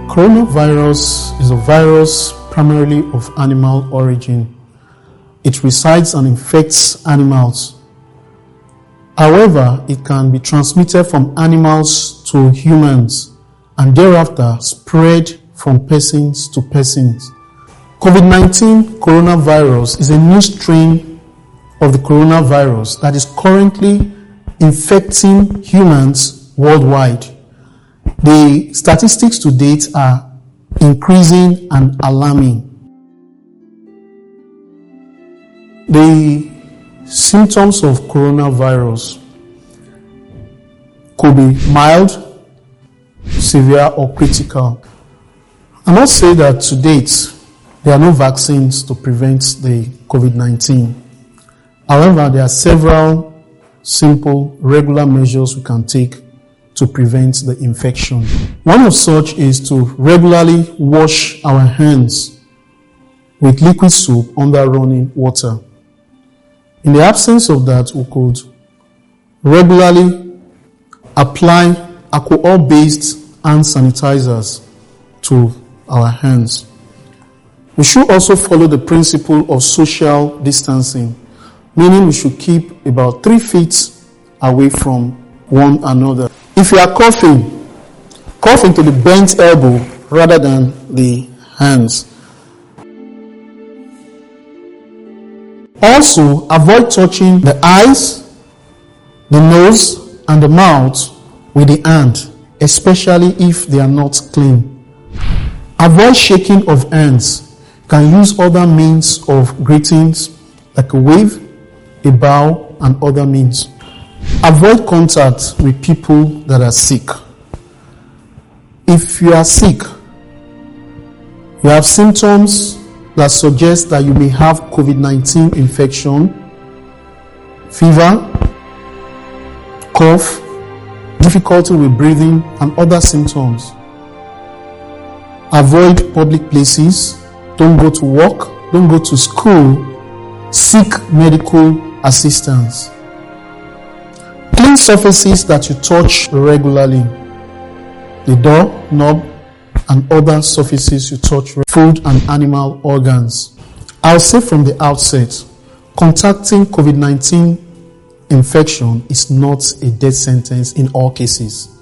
Coronavirus is a virus primarily of animal origin. It resides and infects animals. However, it can be transmitted from animals to humans and thereafter spread from persons to persons. COVID-19 coronavirus is a new strain of the coronavirus that is currently infecting humans worldwide. The statistics to date are increasing and alarming. The symptoms of coronavirus could be mild, severe, or critical. I must say that to date, there are no vaccines to prevent the COVID-19. However, there are several simple, regular measures we can take to prevent the infection. One of such is to regularly wash our hands with liquid soap under running water. In the absence of that, we could regularly apply alcohol-based hand sanitizers to our hands. We should also follow the principle of social distancing, meaning we should keep about 3 feet away from one another. If you are coughing, cough into the bent elbow rather than the hands. Also, avoid touching the eyes, the nose, and the mouth with the hand, especially if they are not clean. Avoid shaking of hands. You can use other means of greetings like a wave, a bow, and other means. Avoid contact with people that are sick. If you are sick, you have symptoms that suggest that you may have COVID-19 infection, fever, cough, difficulty with breathing, and other symptoms. Avoid public places. Don't go to work. Don't go to school. Seek medical assistance. Clean surfaces that you touch regularly. The door, knob, and other surfaces you touch, food and animal organs. I'll say from the outset, contacting COVID-19 infection is not a death sentence in all cases.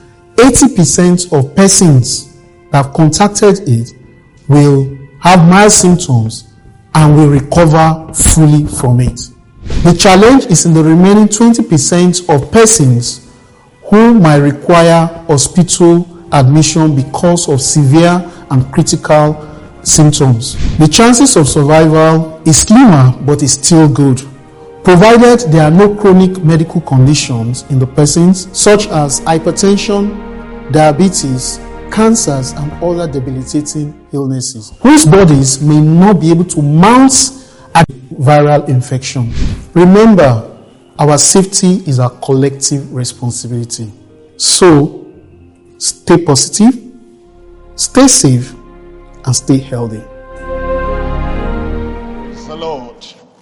80% of persons that have contacted it will have mild symptoms and will recover fully from it. The challenge is in the remaining 20% of persons who might require hospital admission because of severe and critical symptoms. The chances of survival is slimmer but is still good, provided there are no chronic medical conditions in the persons such as hypertension, diabetes, cancers, and other debilitating illnesses, whose bodies may not be able to mount a viral infection. Remember, our safety is our collective responsibility. So, stay positive, stay safe, and stay healthy. Praise the Lord.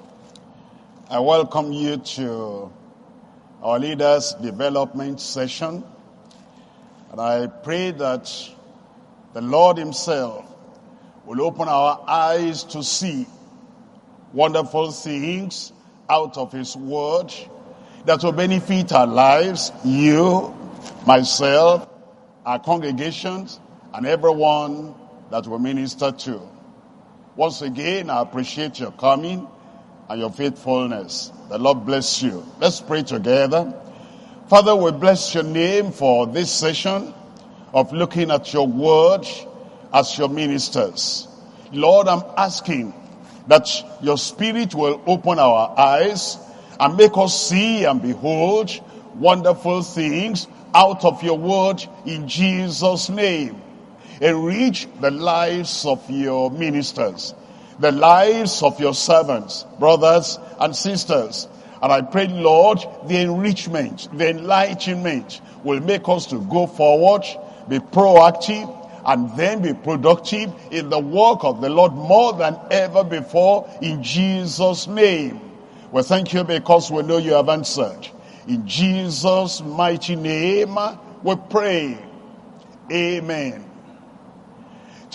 I welcome you to our Leaders Development Session. And I pray that the Lord Himself will open our eyes to see wonderful things out of His Word that will benefit our lives, you, myself, our congregations, and everyone that we minister to. Once again, I appreciate your coming and your faithfulness. The Lord bless you. Let's pray together. Father, we bless your name for this session of looking at your word as your ministers. Lord, I'm asking that your Spirit will open our eyes and make us see and behold wonderful things out of your word in Jesus' name. Enrich the lives of your ministers, the lives of your servants, brothers and sisters. And I pray, Lord, the enrichment, the enlightenment will make us to go forward, be proactive, and then be productive in the work of the Lord more than ever before in Jesus' name. We thank you because we know you have answered. In Jesus' mighty name we pray. Amen.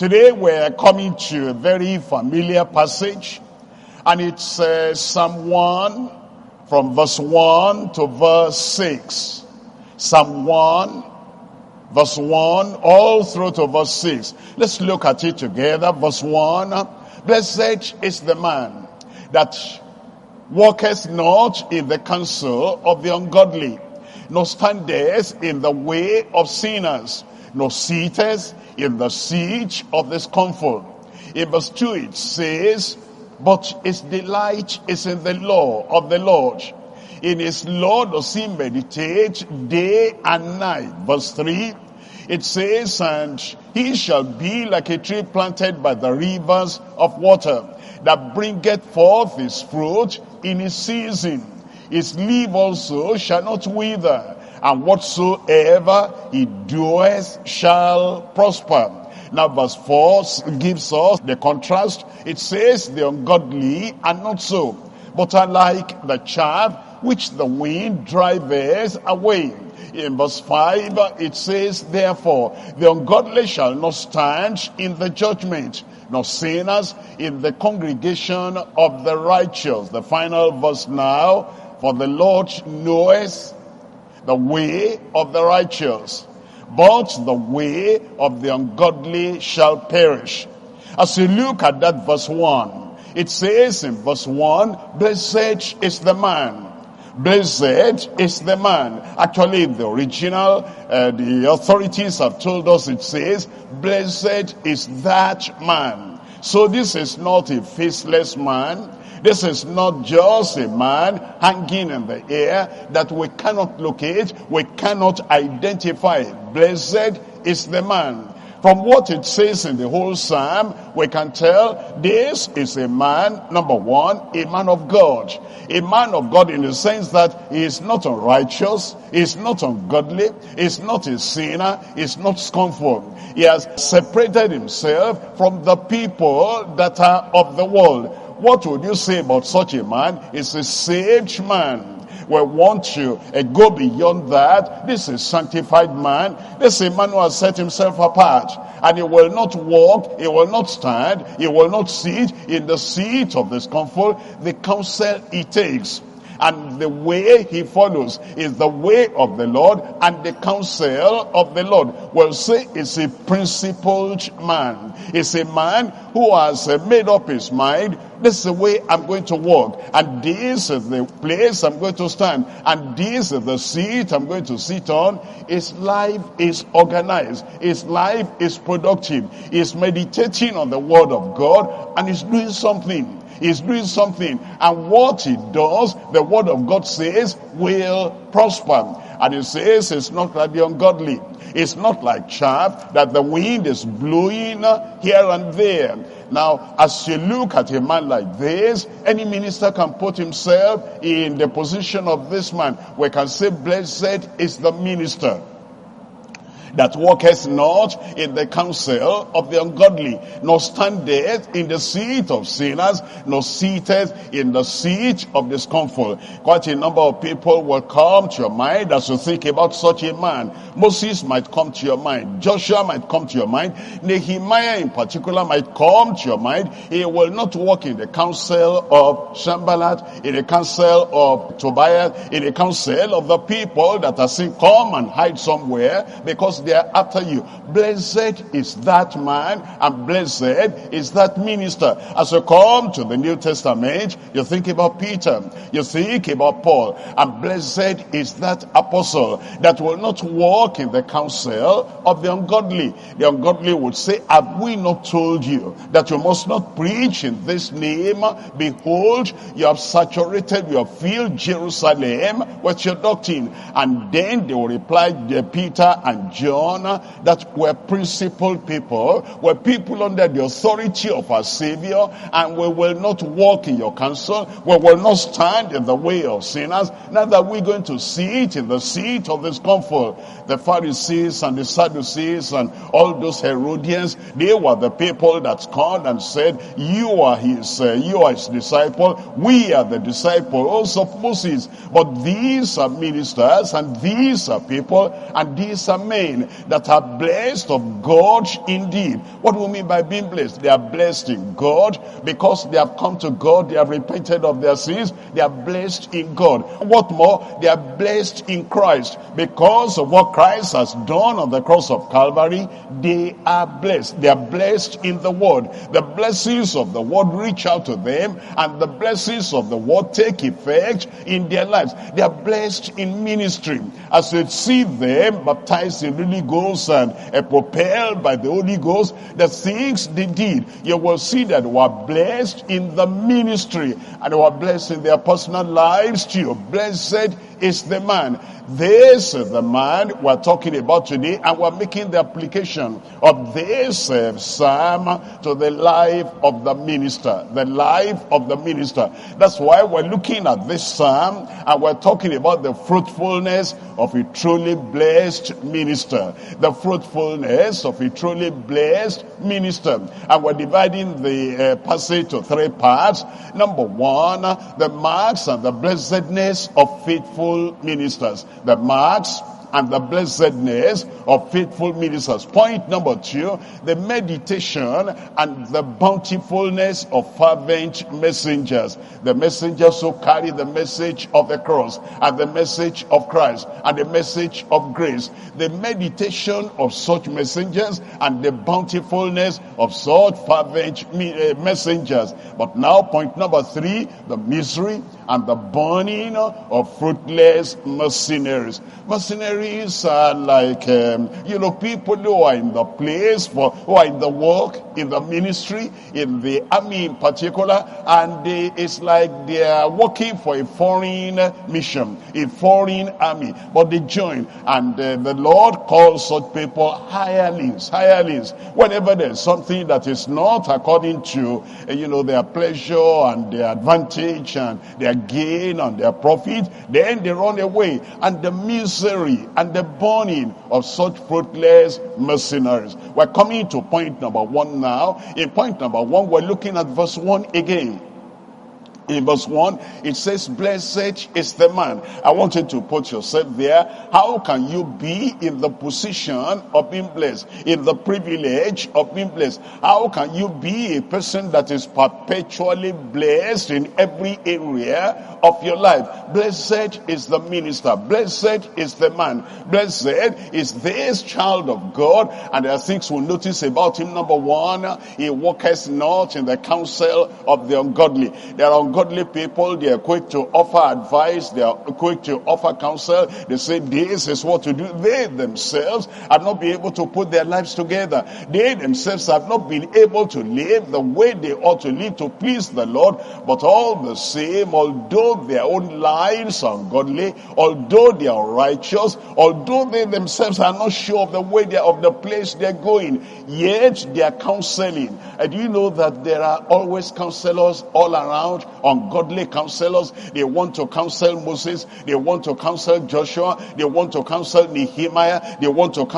Today we're coming to a very familiar passage, and it's Psalm 1 from verse 1 to verse 6. Psalm 1, verse 1, all through to verse 6. Let's look at it together. Verse 1, blessed is the man that walketh not in the counsel of the ungodly, nor standeth in the way of sinners, nor sitteth in the seat of the scornful. In verse 2 it says, but his delight is in the law of the Lord. In his law does he meditate day and night. Verse 3, it says, and he shall be like a tree planted by the rivers of water, that bringeth forth his fruit in his season. His leaf also shall not wither, and whatsoever he doeth shall prosper. Now verse 4 gives us the contrast. It says, the ungodly are not so, but are like the chaff which the wind driveth away. In verse 5 it says, therefore the ungodly shall not stand in the judgment, nor sinners in the congregation of the righteous. The final verse now, for the Lord knoweth the way of the righteous, but the way of the ungodly shall perish. As you look at that verse 1, it says in verse 1, blessed is the man. Blessed is the man. Actually, in the original, the authorities have told us it says, blessed is that man. So this is not a faceless man. This is not just a man hanging in the air that we cannot locate, we cannot identify. Blessed is the man. From what it says in the whole psalm, we can tell this is a man, number one, a man of God. A man of God in the sense that he is not unrighteous, he is not ungodly, he is not a sinner, he is not scornful. He has separated himself from the people that are of the world. What would you say about such a man? He's a saved man. We want to go beyond that. This is a sanctified man. This is a man who has set himself apart. And he will not walk, he will not stand, he will not sit in the seat of the scornful. The counsel he takes and the way he follows is the way of the Lord, and the counsel of the Lord. We'll say is a principled man. It's a man who has made up his mind, this is the way I'm going to walk, and this is the place I'm going to stand, and this is the seat I'm going to sit on. His life is organized. His life is productive. He's meditating on the word of God, and he's doing something. He's doing something, and what he does, the word of God says, will prosper. And it says it's not like the ungodly. It's not like chaff that the wind is blowing here and there. Now, as you look at a man like this, any minister can put himself in the position of this man. We can say, blessed is the minister that walketh not in the counsel of the ungodly, nor standeth in the seat of sinners, nor sitteth in the seat of the scornful. Quite a number of people will come to your mind as you think about such a man. Moses might come to your mind. Joshua might come to your mind. Nehemiah in particular might come to your mind. He will not walk in the counsel of Sanballat, in the counsel of Tobiah, in the counsel of the people that are saying, come and hide somewhere, because they are after you. Blessed is that man, and blessed is that minister. As you come to the New Testament, you think about Peter, you think about Paul, and blessed is that apostle that will not walk in the counsel of the ungodly. The ungodly would say, have we not told you that you must not preach in this name? Behold, you have saturated, you have filled Jerusalem with your doctrine. And then they will reply, Peter and John, that were principled people, were people under the authority of our Savior, and we will not walk in your counsel, we will not stand in the way of sinners, neither are we going to sit in the seat of the scornful. The Pharisees and the Sadducees and all those Herodians, they were the people that scorned and said, you are his disciple, we are the disciples of Moses. But these are ministers, and these are people, and these are men men that are blessed of God indeed. What do we mean by being blessed? They are blessed in God because they have come to God, they have repented of their sins, they are blessed in God. What more? They are blessed in Christ. Because of what Christ has done on the cross of Calvary, they are blessed. They are blessed in the Word. The blessings of the Word reach out to them, and the blessings of the Word take effect in their lives. They are blessed in ministry. As you see them baptized in the Holy Ghost and propelled by the Holy Ghost, the things they did, you will see that they were blessed in the ministry, and they were blessed in their personal lives too. Blessed is the man. This is the man we're talking about today, and we're making the application of this psalm to the life of the minister. The life of the minister. That's why we're looking at this psalm, and we're talking about the fruitfulness of a truly blessed minister. The fruitfulness of a truly blessed minister. And we're dividing the passage to three parts. Number one, the marks and the blessedness of faithful ministers. The marks and the blessedness of faithful ministers. Point number two, the meditation and the bountifulness of fervent messengers. The messengers who carry the message of the cross and the message of Christ and the message of grace. The meditation of such messengers and the bountifulness of such fervent messengers. But now point number three, the misery and the burning of fruitless mercenaries. Mercenaries are like, people who are in the place, who are in the work, in the ministry, in the army in particular, and it's like they are working for a foreign mission, a foreign army, but they join, and the Lord calls such people hirelings. Whenever there's something that is not according to, their pleasure and their advantage and their gain and their profit, then they run away. And the misery and the burning of such fruitless mercenaries. We're coming to point number one now. In point number one, we're looking at verse 1 again. In verse 1, it says, blessed is the man. I want you to put yourself there. How can you be in the position of being blessed? In the privilege of being blessed? How can you be a person that is perpetually blessed in every area of your life? Blessed is the minister. Blessed is the man. Blessed is this child of God. And there are things we'll notice about him. Number one, he walketh not in the counsel of the ungodly. There are ungodly people, they are quick to offer advice, they are quick to offer counsel. They say this is what to do. They themselves have not been able to put their lives together. They themselves have not been able to live the way they ought to live to please the Lord. But all the same, although their own lives are ungodly, although they are righteous, although they themselves are not sure of the way of the place they're going, yet they are counseling. And you know that there are always counselors all around, ungodly counselors. They want to counsel Moses, they want to counsel Joshua, they want to counsel Nehemiah, they want to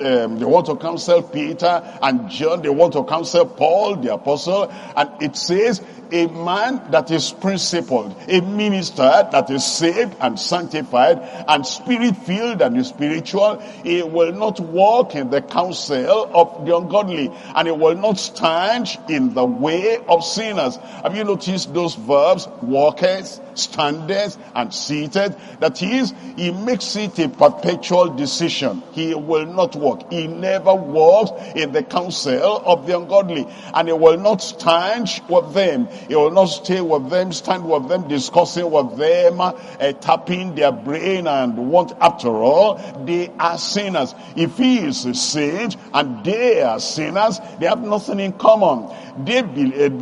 counsel Peter and John, they want to counsel Paul the apostle. And it says, a man that is principled, a minister that is saved and sanctified and spirit-filled and spiritual, he will not walk in the counsel of the ungodly, and he will not stand in the way of sinners. Have you noticed those verbs? Walketh, standeth, and seated. That is, he makes it a perpetual decision. He will not walk. He never walks in the counsel of the ungodly, and he will not stand with them. He will not stay with them, stand with them, discussing with them, tapping their brain and want. After all, they are sinners. If he is a saint and they are sinners, they have nothing in common. They believe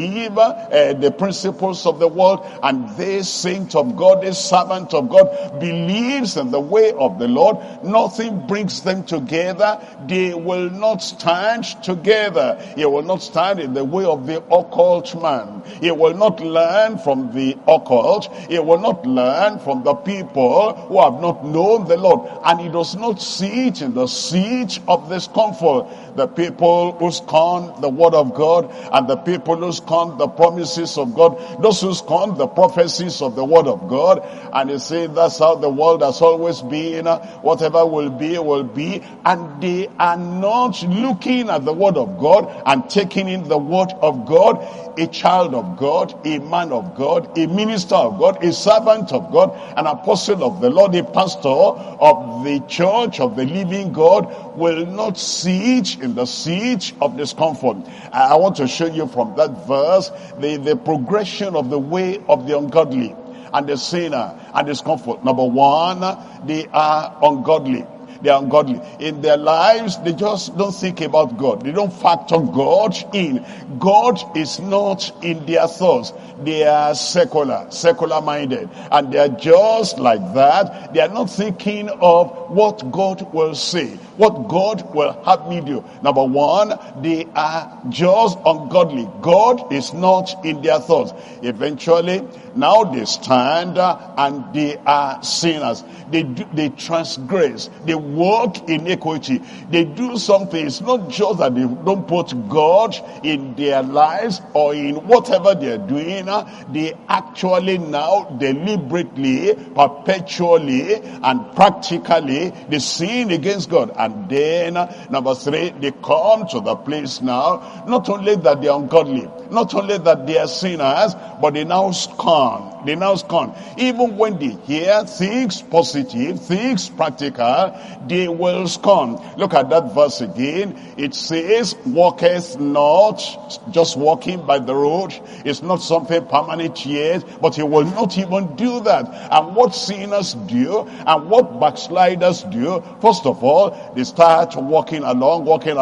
the principles of the world, and this saint of God, this servant of God, believes in the way of the Lord. Nothing brings them together. They will not stand together. He will not stand in the way of the occult man. learn. He will not learn from the occult. He will not learn from the people who have not known the Lord. And he does not sit in the seat of discomfort. The people who scorn the word of God and the people who scorn the promises of God, those who scorn the prophecies of the word of God, and they say that's how the world has always been, whatever will be, and they are not looking at the word of God and taking in the word of God. A child of God, a man of God, a minister of God, a servant of God, an apostle of the Lord, a pastor of the church of the living God will not sit in the seat of discomfort. I want to show you from that verse the progression of the way of the ungodly and the sinner and discomfort. Number one, they are ungodly. They are ungodly. In their lives, they just don't think about God. They don't factor God in. God is not in their thoughts. They are secular minded. And they are just like that. They are not thinking of what God will say, what God will have me do. Number one, they are just ungodly. God is not in their thoughts. Eventually, now they stand and they are sinners. They transgress. They walk in iniquity. They do something. It's not just that they don't put God in their lives or in whatever they're doing. They actually now deliberately, perpetually, and practically they sin against God. And then, number three, they come to the place now, not only that they are ungodly, not only that they are sinners, but they now scorn. They now scorn. Even when they hear things positive, things practical, they will scorn. Look at that verse again. It says, walketh not, just walking by the road. It's not something permanent yet, but he will not even do that. And what sinners do, and what backsliders do, first of all, they start walking along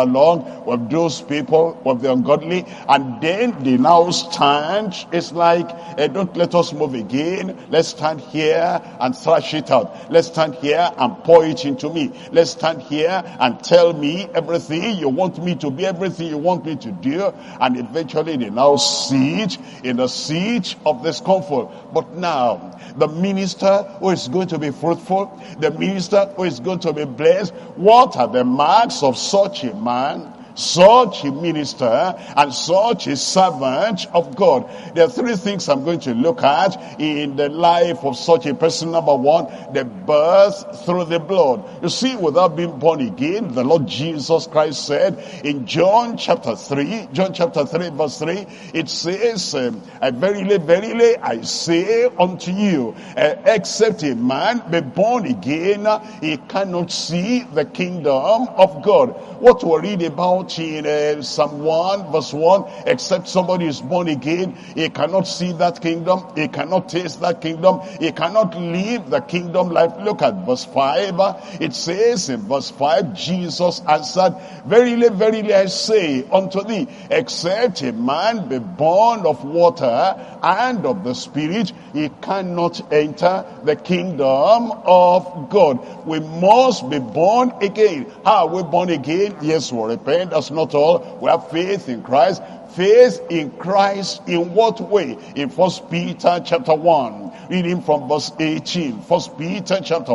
with those people, with the ungodly, and then they now stand. It's like, don't let us move again. Let's stand here and thrash it out. Let's stand here and pour it into me. Let's stand here and tell me everything you want me to be, everything you want me to do. And eventually they now sit in the seat of discomfort. But now, the minister who is going to be fruitful, the minister who is going to be blessed, what are the marks of such a man, such a minister, and such a servant of God? There are three things I'm going to look at in the life of such a person. Number one, the birth through the blood. You see, without being born again, the Lord Jesus Christ said in John chapter 3 verse 3, it says, verily, verily, I say unto you, except a man be born again, he cannot see the kingdom of God. What we read about in Psalm 1 verse 1, except somebody is born again, he cannot see that kingdom, he cannot taste that kingdom, he cannot live the kingdom life. Look at verse 5. It says in verse 5, Jesus answered, verily, verily, I say unto thee, except a man be born of water and of the Spirit, he cannot enter the kingdom of God. We must be born again. How are we born again? Yes, we repent. That's not all. We have faith in Christ. Faith in Christ in what way? In 1 Peter chapter 1, reading from verse 18. 1 Peter chapter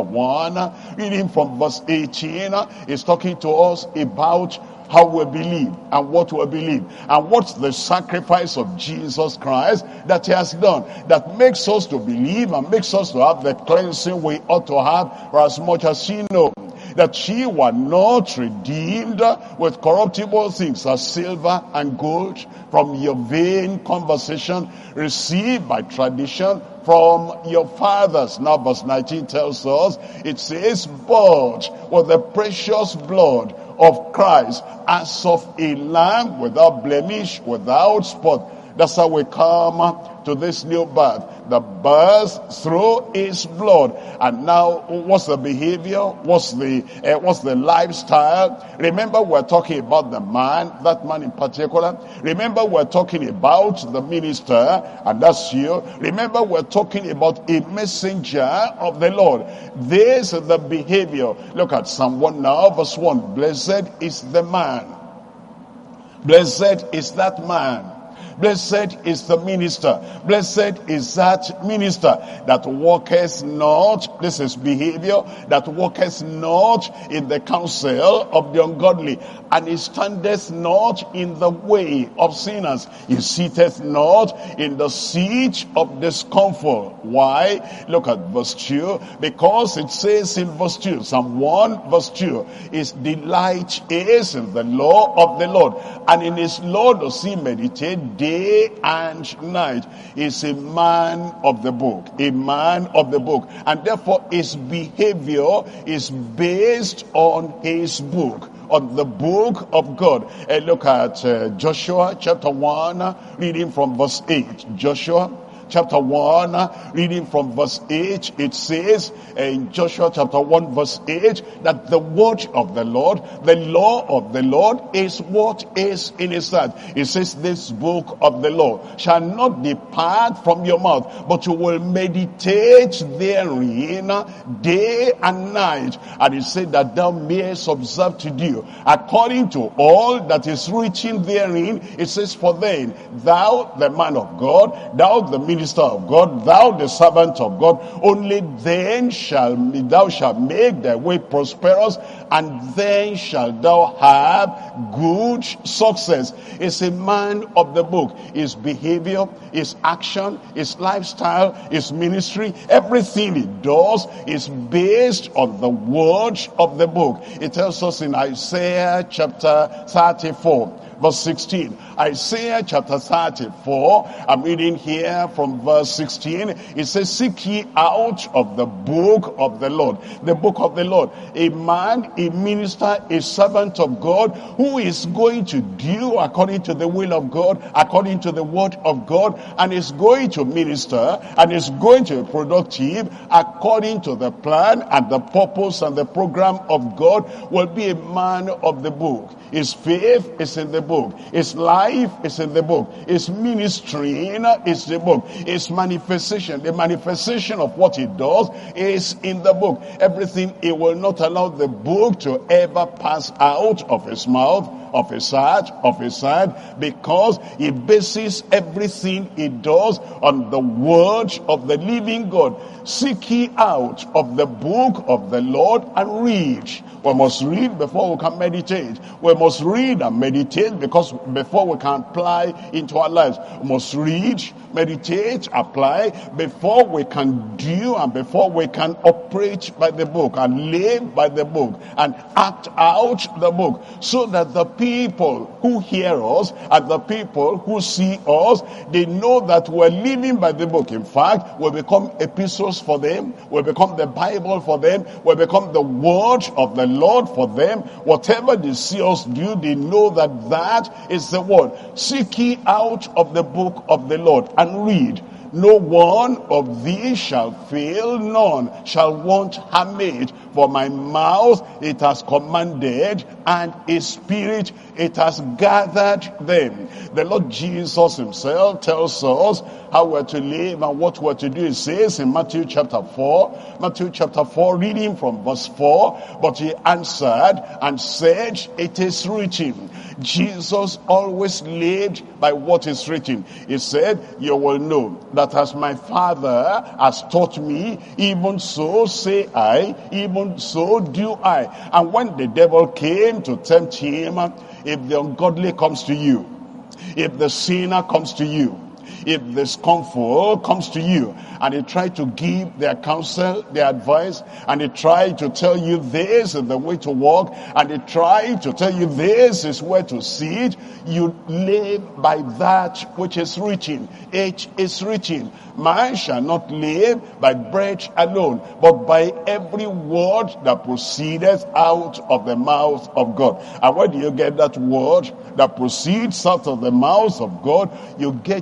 1, reading from verse 18, is talking to us about how we believe and what we believe and what's the sacrifice of Jesus Christ that he has done, that makes us to believe and makes us to have the cleansing we ought to have, for as much as ye know that ye were not redeemed with corruptible things as silver and gold from your vain conversation received by tradition from your fathers. Now verse 19 tells us, it says, but with the precious blood of Christ, as of a lamb without blemish, without spot. That's how we come to this new birth. The birth through his blood. And now, what's the behavior? What's the lifestyle? Remember, we're talking about the man, that man in particular. Remember, we're talking about the minister, and that's you. Remember, we're talking about a messenger of the Lord. This is the behavior. Look at Psalm 1 now, verse 1. Blessed is the man. Blessed is that man Blessed is the minister. Blessed is that minister that walketh not, this is behavior, that walketh not in the counsel of the ungodly, and he standeth not in the way of sinners. He sitteth not in the seat of discomfort. Why? Look at verse 2. Because it says in verse 2, Psalm 1 verse 2, his delight is in the law of the Lord, and in his law does he meditate day and night. Is a man of the book, a man of the book, and therefore his behavior is based on his book, on the book of God. And look at Joshua chapter 1, reading from verse 8. Joshua chapter 1, reading from verse 8, it says in Joshua chapter 1 verse 8, that the word of the Lord, the law of the Lord is what is in his heart. It says, this book of the law shall not depart from your mouth, but you will meditate therein day and night. And it said that thou mayest observe to do according to all that is written therein. It says, for then thou, the man of God, thou the minister of God, thou the servant of God, only then thou shalt make thy way prosperous, and then shalt thou have good success. It's a man of the book. His behavior, his action, his lifestyle, his ministry, everything he does is based on the word of the book. It tells us in Isaiah chapter 34 verse 16. Isaiah chapter 34, I'm reading here from verse 16. It says, seek ye out of the book of the Lord. The book of the Lord. A man, a minister, a servant of God who is going to do according to the will of God, according to the word of God, and is going to minister and is going to be productive according to the plan and the purpose and the program of God, will be a man of the book. His faith is in the book. His life is in the book. His ministry is the book. His manifestation, the manifestation of what he does is in the book. Everything, he will not allow the book to ever pass out of his mouth, of his heart, because he bases everything he does on the word of the living God. Seek ye out of the book of the Lord and read. We must read before we can meditate. We must read and meditate because before we can apply into our lives. We must read, meditate, apply before we can do and before we can operate by the book and live by the book and act out the book, so that the people who hear us and the people who see us, they know that we're living by the book. In fact, we become epistles for them, we become the Bible for them, we become the word of the Lord for them. Whatever they see us do, they know that that is the word. Seek ye out of the book of the Lord and read. No one of these shall fail, none shall want harm made. For my mouth it has commanded, and his spirit it has gathered them. The Lord Jesus himself tells us how we're to live and what we're to do. It says in Matthew chapter 4, reading from verse 4, but he answered and said, it is written. Jesus always lived by what is written. He said, you will know that as my Father has taught me, even so say I, even so do I. And when the devil came to tempt him, if the ungodly comes to you, if the sinner comes to you, if the scornful comes to you, and they try to give their counsel, their advice, and they try to tell you this is the way to walk, and they try to tell you this is where to sit, you live by that which is written. It is written, man shall not live by bread alone, but by every word that proceedeth out of the mouth of God. And where do you get that word that proceeds out of the mouth of God? You get it from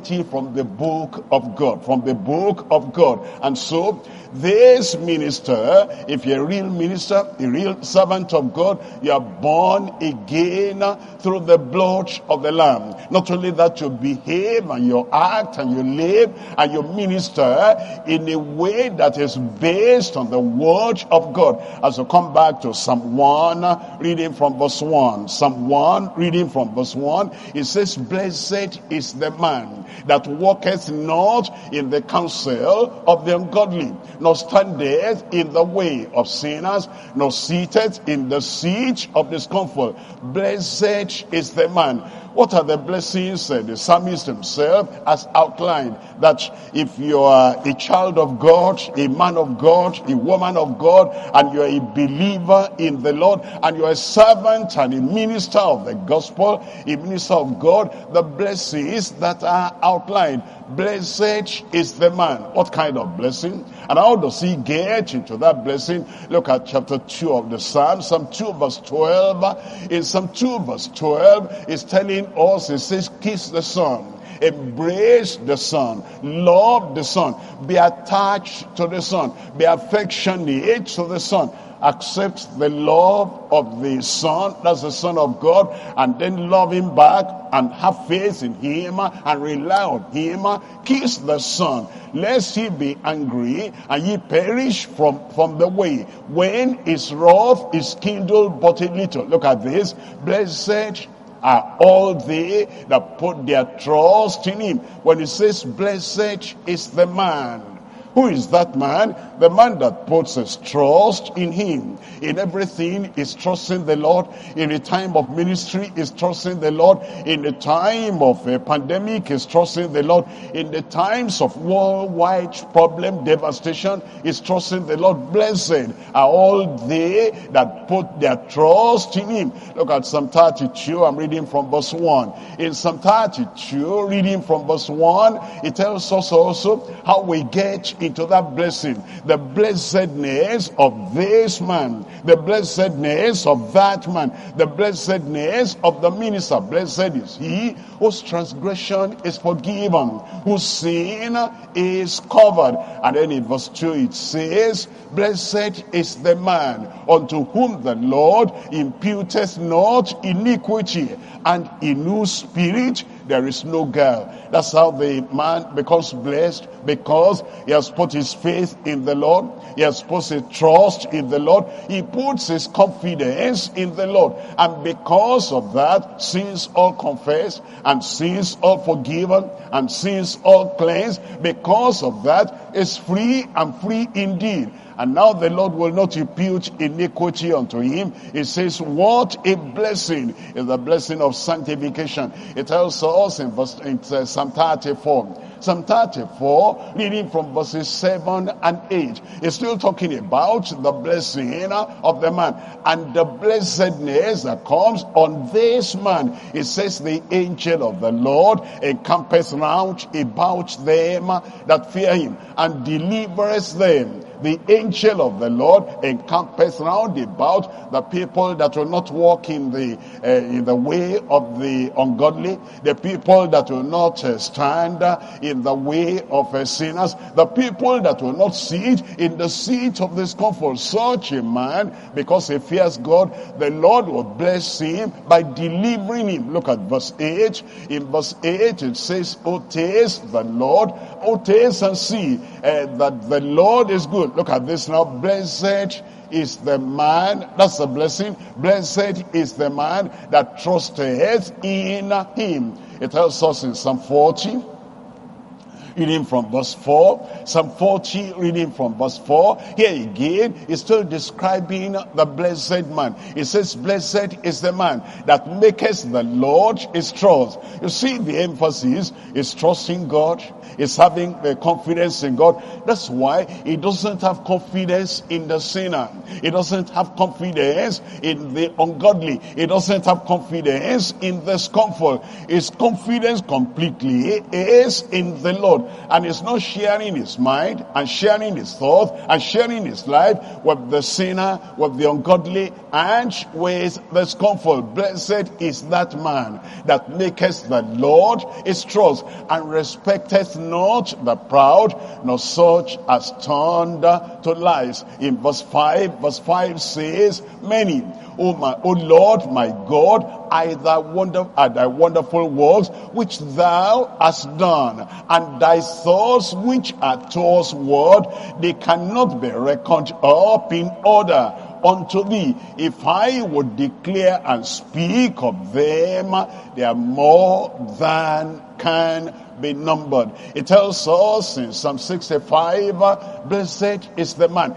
from the book of God, from the book of God. And so this minister, if you're a real minister, a real servant of God, you are born again through the blood of the Lamb. Not only that, you behave and you act and you live and you minister in a way that is based on the word of God. As you come back to Psalm 1, reading from verse 1. Psalm 1, reading from verse 1, it says, blessed is the man that walketh not in the counsel of the ungodly, nor standeth in the way of sinners, nor seated in the seat of the scornful. Blessed is the man. What are the blessings the psalmist himself has outlined? That if you are a child of God, a man of God, a woman of God, and you are a believer in the Lord, and you are a servant and a minister of the gospel, a minister of God, the blessings that are outlined. Blessed is the man. What kind of blessing? And how does he get into that blessing? Look at chapter 2 of the Psalm, Psalm 2 verse 12. In Psalm 2 verse 12, it's telling us, it says, kiss the Son, embrace the Son, love the Son, be attached to the Son, be affectionate to the Son. Accept the love of the Son, that's the Son of God, and then love him back and have faith in him and rely on him. Kiss the Son, lest he be angry and ye perish from the way, when his wrath is kindled but a little. Look at this. Blessed are all they that put their trust in him. When it says blessed is the man, who is that man? The man that puts his trust in him. In everything is trusting the Lord. In the time of ministry is trusting the Lord. In the time of a pandemic is trusting the Lord. In the times of worldwide problem, devastation is trusting the Lord. Blessed are all they that put their trust in him. Look at Psalm 32. I'm reading from verse 1. In Psalm 32, reading from verse 1, it tells us also how we get into that blessing. The blessedness of this man, the blessedness of that man, the blessedness of the minister. Blessed is he whose transgression is forgiven, whose sin is covered. And then in verse 2 it says, blessed is the man unto whom the Lord imputeth not iniquity, and in whose spirit there is no guile. That's how the man becomes blessed, because he has put his faith in the Lord. He has put his trust in the Lord. He puts his confidence in the Lord. And because of that, sins all confessed, and sins all forgiven, and sins all cleansed. Because of that, is free and free indeed. And now the Lord will not impute iniquity unto him. It says, what a blessing is the blessing of sanctification. It tells us in Psalm 34. Psalm 34, reading from verses 7 and 8. It's still talking about the blessing of the man. And the blessedness that comes on this man. It says, the angel of the Lord encampeth round about them that fear him, and delivereth them. The angel of the Lord encampeth round about the people that will not walk in the way of the ungodly, the people that will not stand in the way of sinners, the people that will not sit in the seat of discomfort. Such a man, because he fears God, the Lord will bless him by delivering him. Look at verse 8. In verse 8 it says, O taste the Lord, O taste and see that the Lord is good. Look at this now. Blessed is the man, that's a blessing. Blessed is the man that trusteth in him. It tells us in Psalm 40, reading from verse 4. Psalm 40, reading from verse 4. Here again, it's still describing the blessed man. It says, blessed is the man that maketh the Lord his trust. You see, the emphasis is trusting God, is having the confidence in God. That's why he doesn't have confidence in the sinner. He doesn't have confidence in the ungodly. He doesn't have confidence in the scornful. His confidence completely is in the Lord. and is not sharing his mind and sharing his thoughts and sharing his life with the sinner, with the ungodly, and with the scornful. Blessed is that man that maketh the Lord his trust, and respecteth not the proud, nor such as turned to lies. In verse 5 says, many, O Lord my God, are thy wonderful works which thou hast done, and thy thoughts which are towards word, they cannot be reckoned up in order unto thee. If I would declare and speak of them, they are more than can be numbered. It tells us in Psalm 65, blessed is the man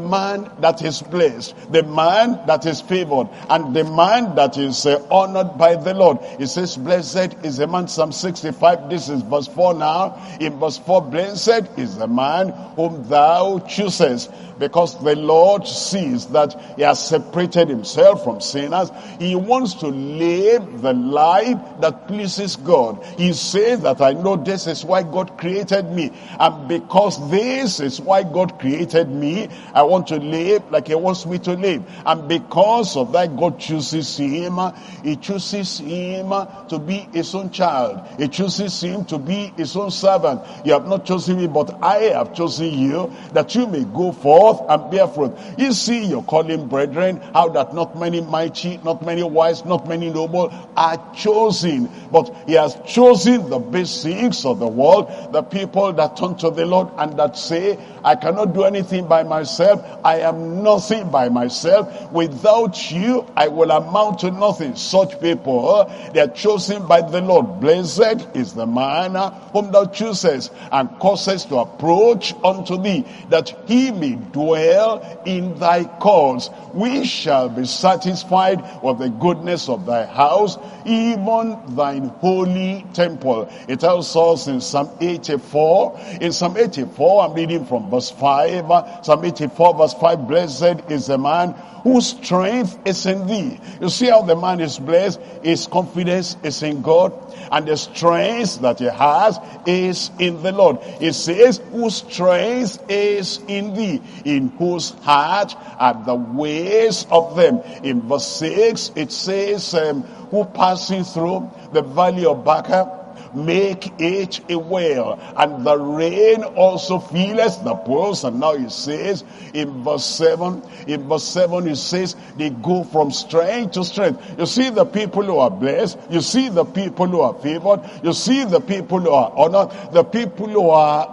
that is blessed, the man that is favored, and the man that is honored by the Lord. It says, blessed is the man, Psalm 65, this is verse 4 now. In verse 4, blessed is the man whom thou choosest, because the Lord sees that he has separated himself from sinners. He wants to live the life that pleases God. He says that I know this is why God created me, and because this is why God created me, I want to live like he wants me to live. And because of that, God chooses him. He chooses him to be his own child. He chooses him to be his own servant. You have not chosen me, but I have chosen you, that you may go forth and bear fruit. You see your calling, brethren, how that not many mighty, not many wise, not many noble are chosen, but he has chosen the basics of the world, the people that turn to the Lord and that say, I cannot do anything by myself, I am nothing by myself, without you I will amount to nothing. Such people, they are chosen by the Lord. Blessed is the man whom thou choosest and causest to approach unto thee, that he may dwell in thy courts. We shall be satisfied with the goodness of thy house, even thine holy temple. It tells us in Psalm 84. In Psalm 84, I'm reading from verse 5. Psalm 84 verse 5, blessed is the man whose strength is in thee. You see how the man is blessed? His confidence is in God, and the strength that he has is in the Lord. It says, whose strength is in thee, in whose heart are the ways of them. In verse 6, it says, who passing through the valley of Baca, make it a well, and the rain also filleth the pools. And now it says in verse 7, it says they go from strength to strength. You see the people who are blessed, you see the people who are favored, you see the people who are honored, the people who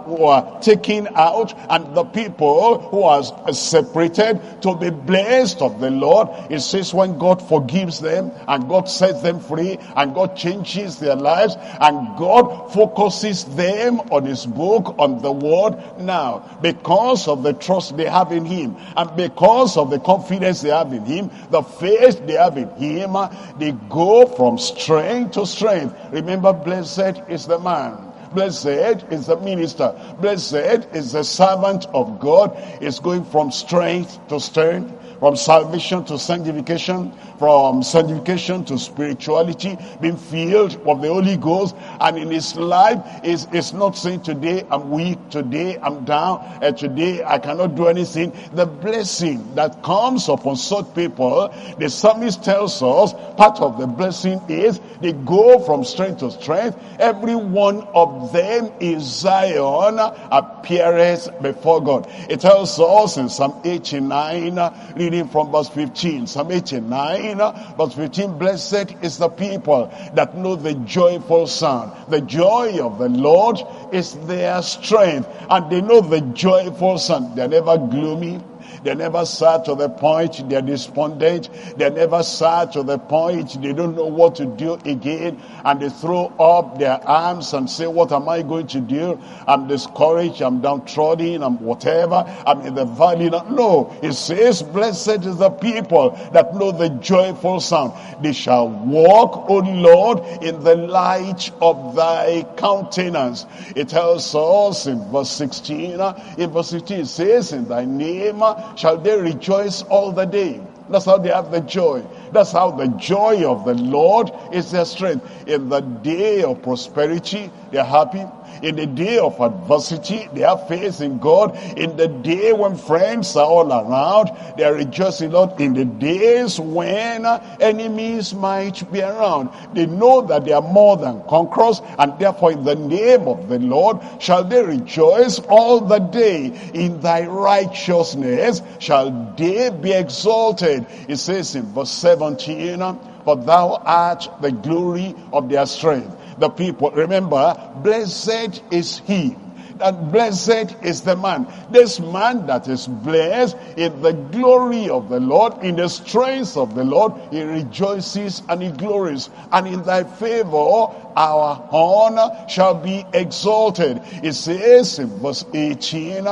are taken out, and the people who are separated to be blessed of the Lord. It says when God forgives them and God sets them free and God changes their lives and God focuses them on his book, on the word now, because of the trust they have in him and because of the confidence they have in him, the faith they have in him, they go from strength to strength. Remember, blessed is the man, blessed is the minister, blessed is the servant of God. Is going from strength to strength, from salvation to sanctification, from sanctification to spirituality, being filled with the Holy Ghost. And in his life is not saying, today I'm weak, today I'm down, and today I cannot do anything. The blessing that comes upon such people, the psalmist tells us, part of the blessing is they go from strength to strength. Every one of them is Zion appeareth before God. It tells us in Psalm 89, reading from verse 15, Psalm 89, verse 15, blessed is the people that know the joyful sound. The joy of the Lord is their strength, and they know the joyful sound. They're never gloomy. They're never sad to the point they're despondent. They're never sad to the point they don't know what to do again. And they throw up their arms and say, what am I going to do? I'm discouraged, I'm downtrodden, I'm whatever, I'm in the valley. No, it says, blessed is the people that know the joyful sound. They shall walk, O Lord, in the light of thy countenance. It tells us in verse 16, it says, in thy name shall they rejoice all the day. That's how they have the joy. That's how the joy of the Lord is their strength. In the day of prosperity, they're happy. In the day of adversity, they have faith in God. In the day when friends are all around, they are rejoicing, Lord. In the days when enemies might be around, they know that they are more than conquerors, and therefore in the name of the Lord shall they rejoice all the day. In thy righteousness shall they be exalted. It says in verse 17, for thou art the glory of their strength. The people, remember, blessed is he, and blessed is the man. This man that is blessed in the glory of the Lord, in the strength of the Lord, he rejoices and he glories. And in thy favor, our honor shall be exalted. It says in verse 18,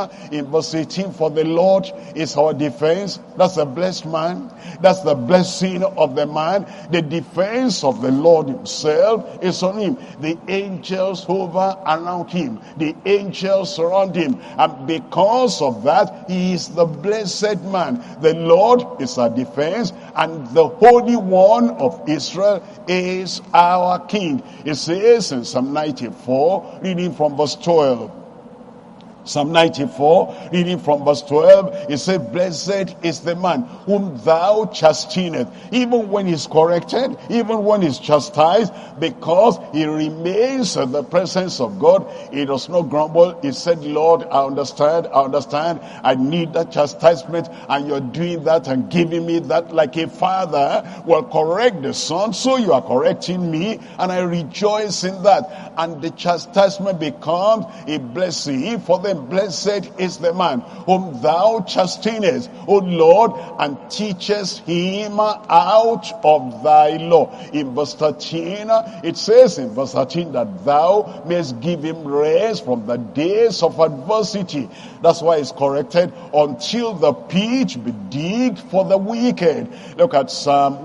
for the Lord is our defense. That's a blessed man. That's the blessing of the man. The defense of the Lord himself is on him. The angels hover around him. The angels surround him. And because of that, he is the blessed man. The Lord is our defense, and the Holy One of Israel is our King. It says in Psalm 94, reading from verse 12. Psalm 94, reading from verse 12, it says, blessed is the man whom thou chastenest, even when he's corrected, even when he's chastised, because he remains in the presence of God. He does not grumble. He said, Lord, I understand, I need that chastisement, and you're doing that and giving me that. Like a father will correct the son, so you are correcting me, and I rejoice in that. And the chastisement becomes a blessing for them. Blessed is the man whom thou chastenest, O Lord, and teachest him out of thy law. In verse 13, it says in verse 13 that thou mayest give him rest from the days of adversity. That's why it's corrected, until the pit be digged for the wicked. Look at Psalm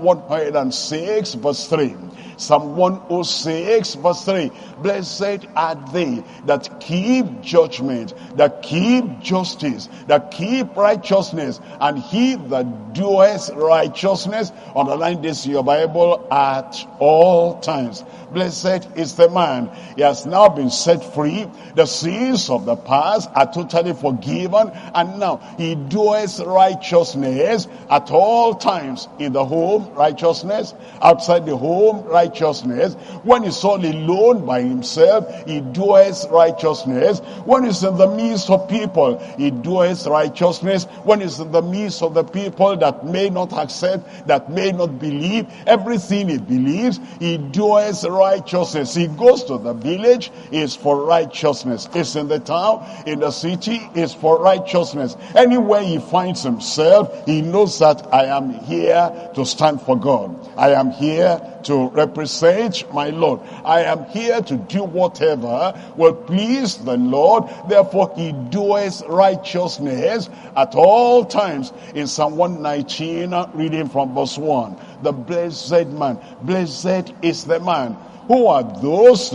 106 verse 3. Psalm 106 verse 3. Blessed are they that keep judgment, that keep justice, that keep righteousness, and he that doeth righteousness, underline this in your Bible, at all times. Blessed is the man. He has now been set free. The sins of the past are totally forgiven, and now he doeth righteousness at all times. In the home, righteousness. Outside the home, righteousness. When he's all alone by himself, he doeth righteousness. When he's in the midst of people, he doeth righteousness. When he's in the midst of the people that may not accept, that may not believe, everything he believes, he doeth righteousness. He goes to the village, is for righteousness. Is in the town, in the city, is for righteousness. Anywhere he finds himself, he knows that I am here to stand for God. I am here to represent my Lord. I am here to do whatever will please the Lord. Therefore he doeth righteousness at all times. In Psalm 119, reading from verse 1, the blessed man, blessed is the man. Who are those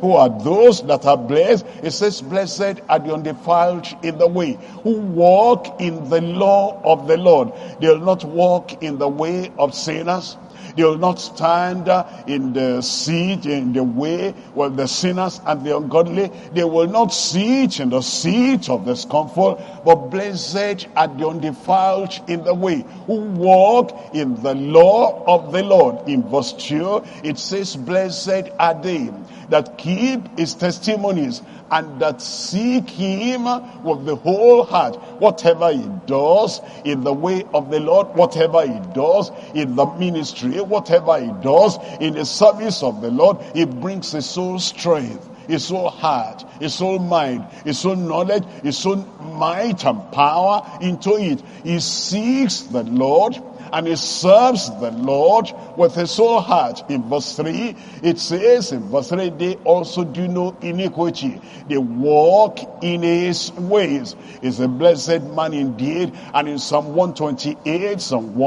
that are blessed? It says, blessed are the undefiled in the way, who walk in the law of the Lord. They will not walk in the way of sinners. They will not stand in the seat, in the way of the sinners and the ungodly. They will not sit in the seat of the scornful, but blessed are the undefiled in the way, who walk in the law of the Lord. In verse 2, it says, blessed are they that keep his testimonies, and that seek him with the whole heart. Whatever he does in the way of the Lord, whatever he does in the ministry, whatever he does in the service of the Lord, he brings his soul strength, his soul heart, his soul mind, his soul knowledge, his soul might and power into it. He seeks the Lord and he serves the Lord with his whole heart. In verse 3, it says, in verse 3, they also do no iniquity. They walk in his ways. Is a blessed man indeed. And in Psalm 128, Psalm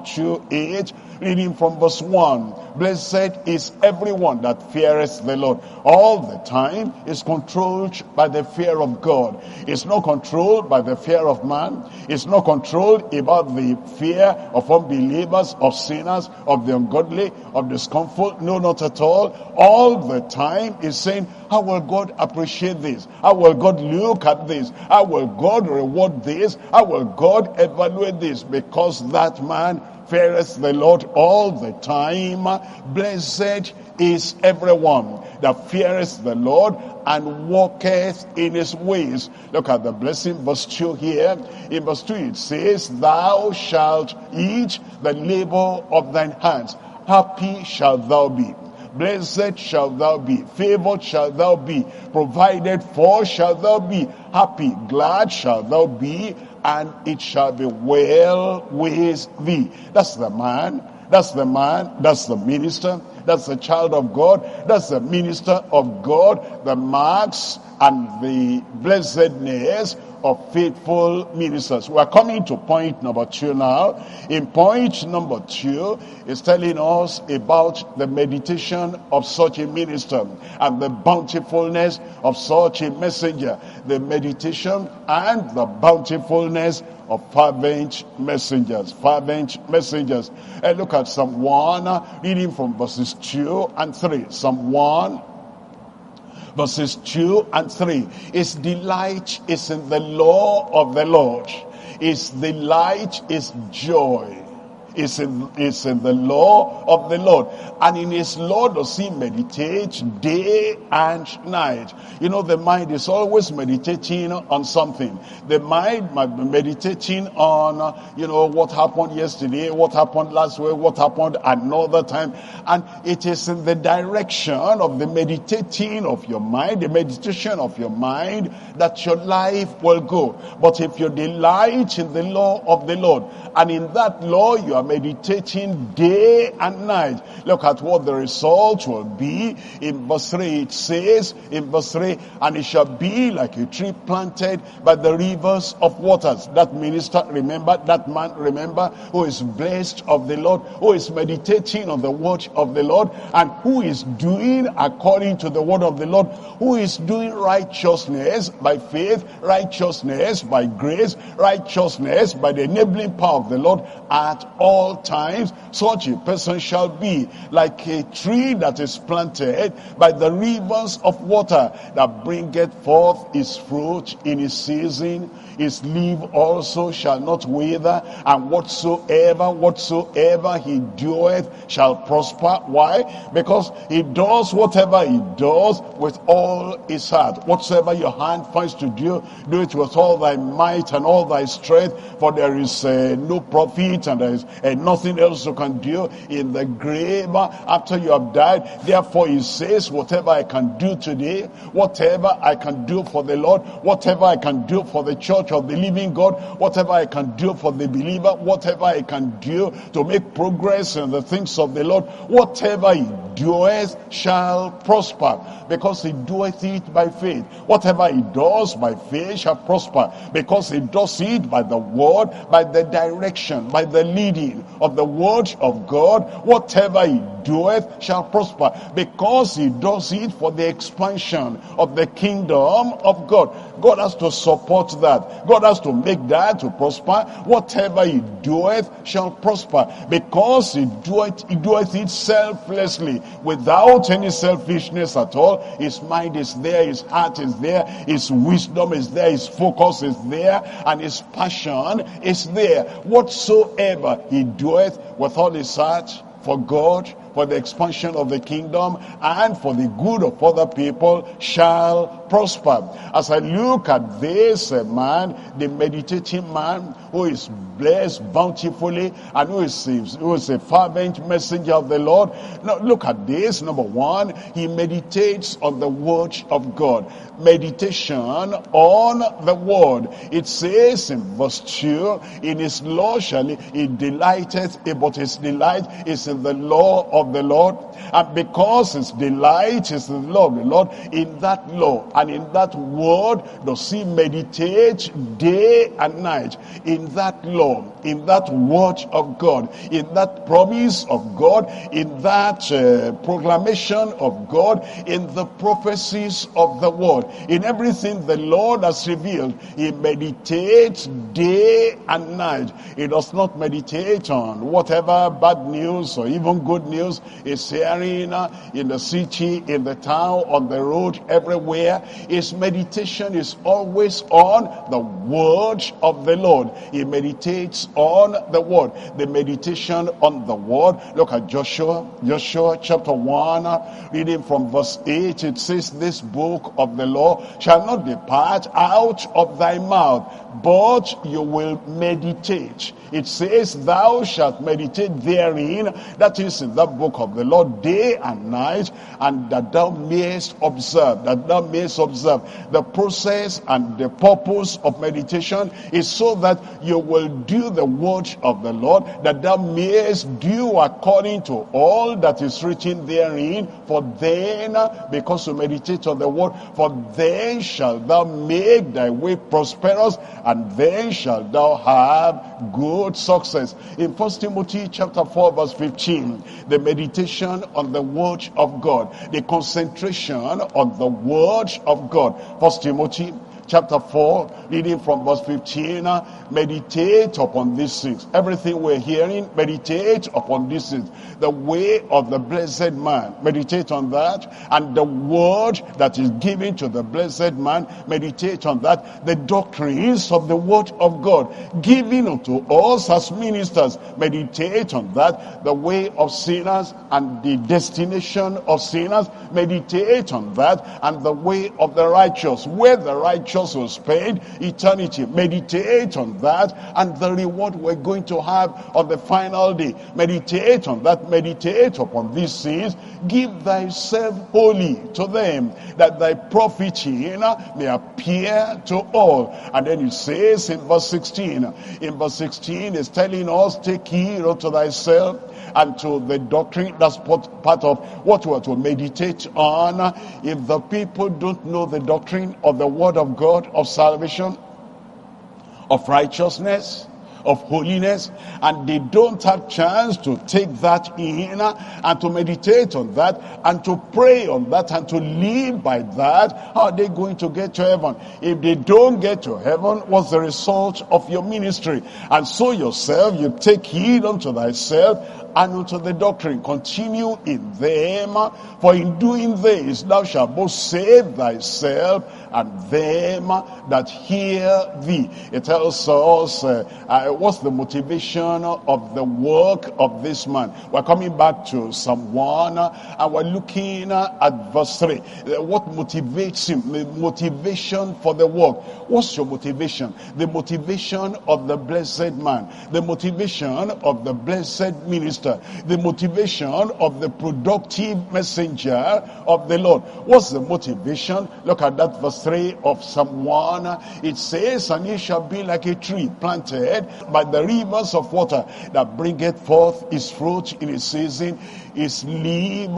128, reading from verse 1, blessed is everyone that feareth the Lord. All the time is controlled by the fear of God. It's not controlled by the fear of man. It's not controlled about the fear of of unbelievers, of sinners, of the ungodly, of discomfort. No, not at all. All the time he's saying, how will God appreciate this? How will God look at this? How will God reward this? How will God evaluate this? Because that man feareth the Lord all the time. Blessed is everyone that feareth the Lord and walketh in his ways. Look at the blessing, verse 2 here. In verse 2 it says, thou shalt eat the labor of thine hands. Happy shalt thou be. Blessed shalt thou be. Favored shalt thou be. Provided for shalt thou be. Happy, glad shalt thou be, and it shall be well with thee. That's the man. That's the man. That's the minister. That's the child of God. That's the minister of God. The marks and the blessedness of faithful ministers. We are coming to point number 2 now. In point number 2 is telling us about the meditation of such a minister and the bountifulness of such a messenger. The meditation and the bountifulness of fervent messengers. Fervent messengers. And look at Psalm 1, reading from verses 2 and 3. Psalm 1, verses 2 and 3. His delight is in the law of the Lord. His delight is joy. Is in the law of the Lord. And in his law does he meditate day and night. You know, the mind is always meditating on something. The mind might be meditating on, what happened yesterday, what happened last week, what happened another time. And it is in the direction of the meditating of your mind, the meditation of your mind, that your life will go. But if you delight in the law of the Lord, and in that law you are meditating day and night, look at what the result will be. In verse 3 it says, and it shall be like a tree planted by the rivers of waters. That minister, remember, that man, remember, who is blessed of the Lord, who is meditating on the word of the Lord, and who is doing according to the word of the Lord, who is doing righteousness by faith, righteousness by grace, righteousness by the enabling power of the Lord at all times. Such a person shall be like a tree that is planted by the rivers of water, that bringeth forth his fruit in his season. His leaf also shall not wither, and whatsoever he doeth shall prosper. Why? Because he does whatever he does with all his heart. Whatsoever your hand finds to do, do it with all thy might and all thy strength, for there is no profit and there is nothing else you can do in the grave after you have died. Therefore he says, whatever I can do today, whatever I can do for the Lord, whatever I can do for the church of the living God, whatever I can do for the believer, whatever I can do to make progress in the things of the Lord, whatever he doeth shall prosper, because he doeth it by faith. Whatever he does by faith shall prosper, because he does it by the word, by the direction, by the leading of the word of God. Whatever he doeth shall prosper, because he does it for the expansion of the kingdom of God. God has to support that. God has to make that to prosper. Whatever he doeth shall prosper, because he doeth it selflessly, without any selfishness at all. His mind is there, his heart is there, his wisdom is there, his focus is there, and his passion is there. Whatsoever he doeth with all his heart for God, for the expansion of the kingdom, and for the good of other people, shall prosper. As I look at this man, the meditating man, who is blessed bountifully, and who is a fervent messenger of the Lord. Now look at this. Number 1, he meditates on the word of God. Meditation on the word. It says in verse 2, in his law shall he delighteth, but his delight is in the law of the Lord. And because his delight is in the law of the Lord, in that law and in that word does he meditate day and night. in that law, in that word of God, in that promise of God, in that proclamation of God, in the prophecies of the word, in everything the Lord has revealed. He meditates day and night. He does not meditate on whatever bad news or even good news is hearing in the city, in the town, on the road, everywhere. His meditation is always on the word of the Lord. He meditates on the word. The meditation on the word. Look at Joshua chapter 1, reading from verse 8. It says, this book of the law shall not depart out of thy mouth, but you will meditate. It says, thou shalt meditate therein, that is in that book of the law, day and night, and that thou mayest observe. The process and the purpose of meditation is so that you will do the word of the Lord, that thou mayest do according to all that is written therein. For then, because you meditate on the word, for then shalt thou make thy way prosperous, and then shalt thou have good success. In 1 Timothy chapter 4 verse 15, the meditation on the word of God, the concentration on the word of God. 1 Timothy chapter 4, reading from verse 15, meditate upon these things. Everything we're hearing, meditate upon these things. The way of the blessed man, meditate on that. And the word that is given to the blessed man, meditate on that. The doctrines of the word of God, given unto us as ministers, meditate on that. The way of sinners and the destination of sinners, meditate on that. And the way of the righteous, where the righteous will spend eternity, meditate on that. And the reward we're going to have on the final day, meditate on that. Meditate upon these things. Give thyself wholly to them, that thy profiting may appear to all. And then it says in verse 16, it's telling us, take heed unto thyself and to the doctrine. That's part of what we are to meditate on. If the people don't know the doctrine of the word of God, of salvation, of righteousness, of holiness, and they don't have chance to take that in and to meditate on that and to pray on that and to live by that, how are they going to get to heaven? If they don't get to heaven, what's the result of your ministry? And so yourself, you take heed unto thyself and unto the doctrine. Continue in them, for in doing this thou shalt both save thyself and them that hear thee. It tells us what's the motivation of the work of this man. We're coming back to Psalm 1 and we're looking at verse 3. What motivates him? The motivation for the work. What's your motivation? The motivation of the blessed man. The motivation of the blessed minister. The motivation of the productive messenger of the Lord. What's the motivation? Look at that verse 3 of Psalm 1. It says, and he shall be like a tree planted by the rivers of water, that bringeth forth his fruit in his season. His leaf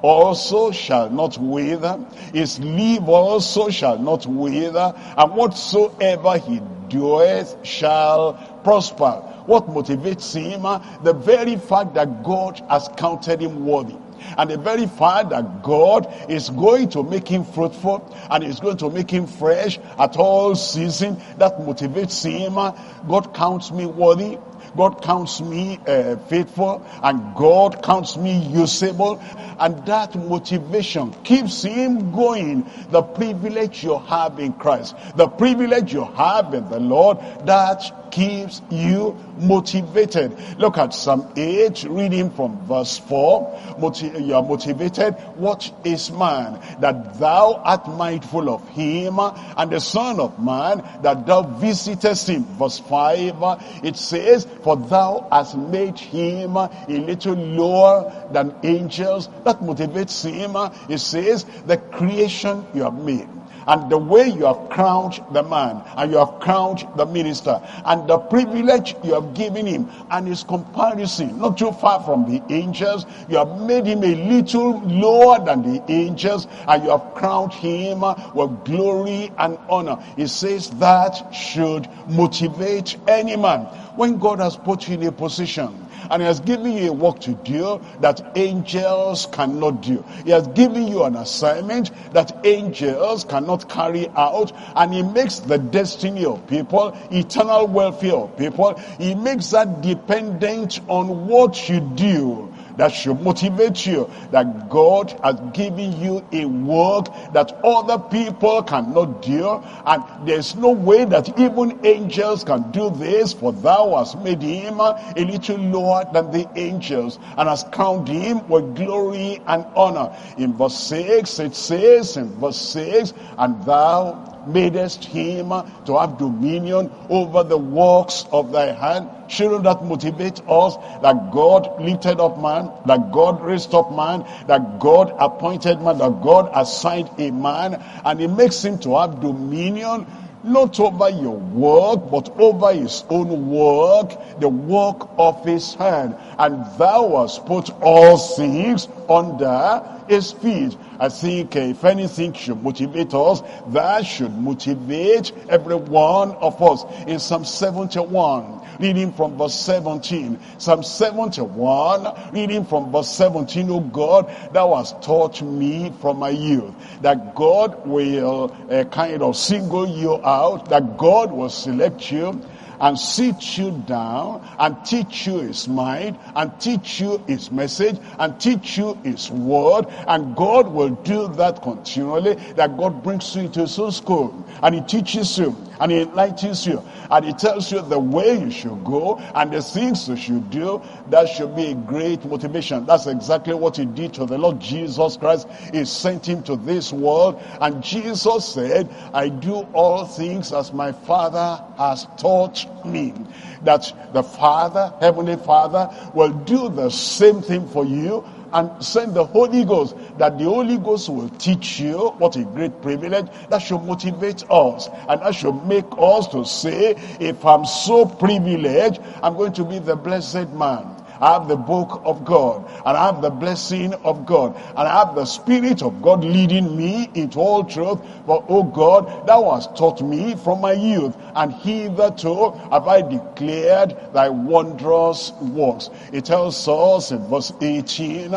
also shall not wither. His leaf also shall not wither. And whatsoever he doeth shall prosper. What motivates him? The very fact that God has counted him worthy. And the very fact that God is going to make him fruitful and is going to make him fresh at all seasons, that motivates him. God counts me worthy. God counts me faithful, and God counts me usable, and that motivation keeps him going. The privilege you have in Christ, the privilege you have in the Lord, that keeps you motivated. Look at Psalm 8, reading from verse 4. You are motivated. What is man, that thou art mindful of him, and the Son of Man, that thou visitest him? Verse 5, it says, for thou hast made him a little lower than angels. That motivates him. It says, the creation you have made. and the way you have crowned the man, and you have crowned the minister, and the privilege you have given him, and his comparison, not too far from the angels. You have made him a little lower than the angels, and you have crowned him with glory and honor. He says that should motivate any man. When God has put you in a position, and he has given you a work to do that angels cannot do. He has given you an assignment that angels cannot carry out. And he makes the destiny of people, eternal welfare of people, he makes that dependent on what you do. That should motivate you, that God has given you a work that other people cannot do, and there's no way that even angels can do this, for thou hast made him a little lower than the angels, and hast crowned him with glory and honor. In verse 6, it says, in verse 6, and thou madest him to have dominion over the works of thy hand. Shouldn't that motivate us, that God lifted up man, that God raised up man, that God appointed man, that God assigned a man, and he makes him to have dominion, not over your work, but over his own work, the work of his hand. And thou hast put all things under his feet. I think if anything should motivate us, that should motivate every one of us. In Psalm 71, reading from verse 17. Psalm 71, reading from verse 17. O God, thou hast taught me from my youth, that God will kind of single you out, that God will select you and sit you down and teach you his mind and teach you his message and teach you his word. And God will do that continually, that God brings you to his own school and he teaches you and he enlightens you and he tells you the way you should go and the things you should do. That should be a great motivation. That's exactly what he did to the Lord Jesus Christ. He sent him to this world, and Jesus said, I do all things as my Father has taught me. That the Father, Heavenly Father, will do the same thing for you and send the Holy Ghost, that the Holy Ghost will teach you. What a great privilege. That should motivate us, and that should make us to say, if I'm so privileged, I'm going to be the blessed man. I have the book of God, and I have the blessing of God, and I have the Spirit of God leading me into all truth. For, O God, thou hast taught me from my youth, and hitherto have I declared thy wondrous works. It tells us in verse 18,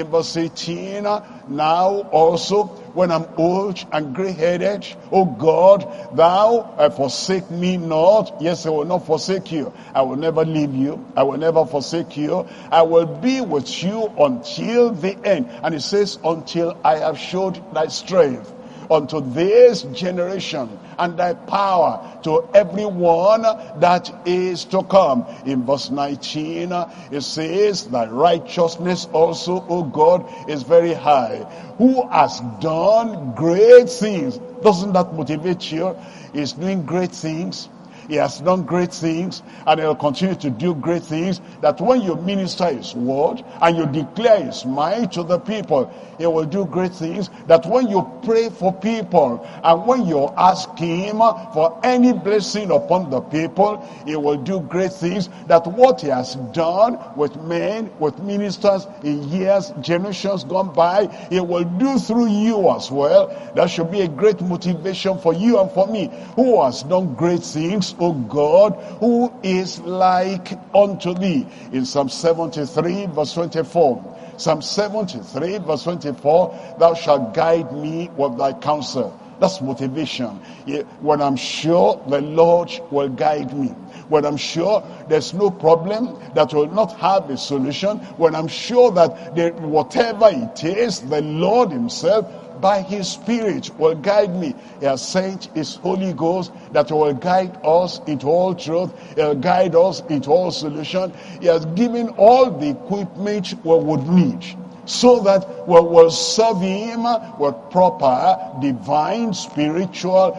now also, when I'm old and gray-headed, O God, thou forsake me not. Yes, I will not forsake you. I will never leave you. I will never forsake you. I will be with you until the end. And it says, until I have showed thy strength unto this generation, and thy power to everyone that is to come. In verse 19, it says, thy righteousness also, O God, is very high. Who has done great things? Doesn't that motivate you? He's doing great things. He has done great things, and he'll continue to do great things, that when you minister his word and you declare his mind to the people, he will do great things. That when you pray for people and when you ask him for any blessing upon the people, he will do great things. That what he has done with men, with ministers in years, generations gone by, he will do through you as well. That should be a great motivation for you and for me. Who has done great things, O God, who is like unto thee? In Psalm 73 verse 24. Psalm 73 verse 24, thou shalt guide me with thy counsel. That's motivation. When I'm sure the Lord will guide me, when I'm sure there's no problem that will not have a solution, when I'm sure that whatever it is, the Lord himself by his Spirit will guide me. He has sent his Holy Ghost that will guide us into all truth. He'll guide us into all solution. He has given all the equipment we would need so that we'll serve him with proper divine spiritual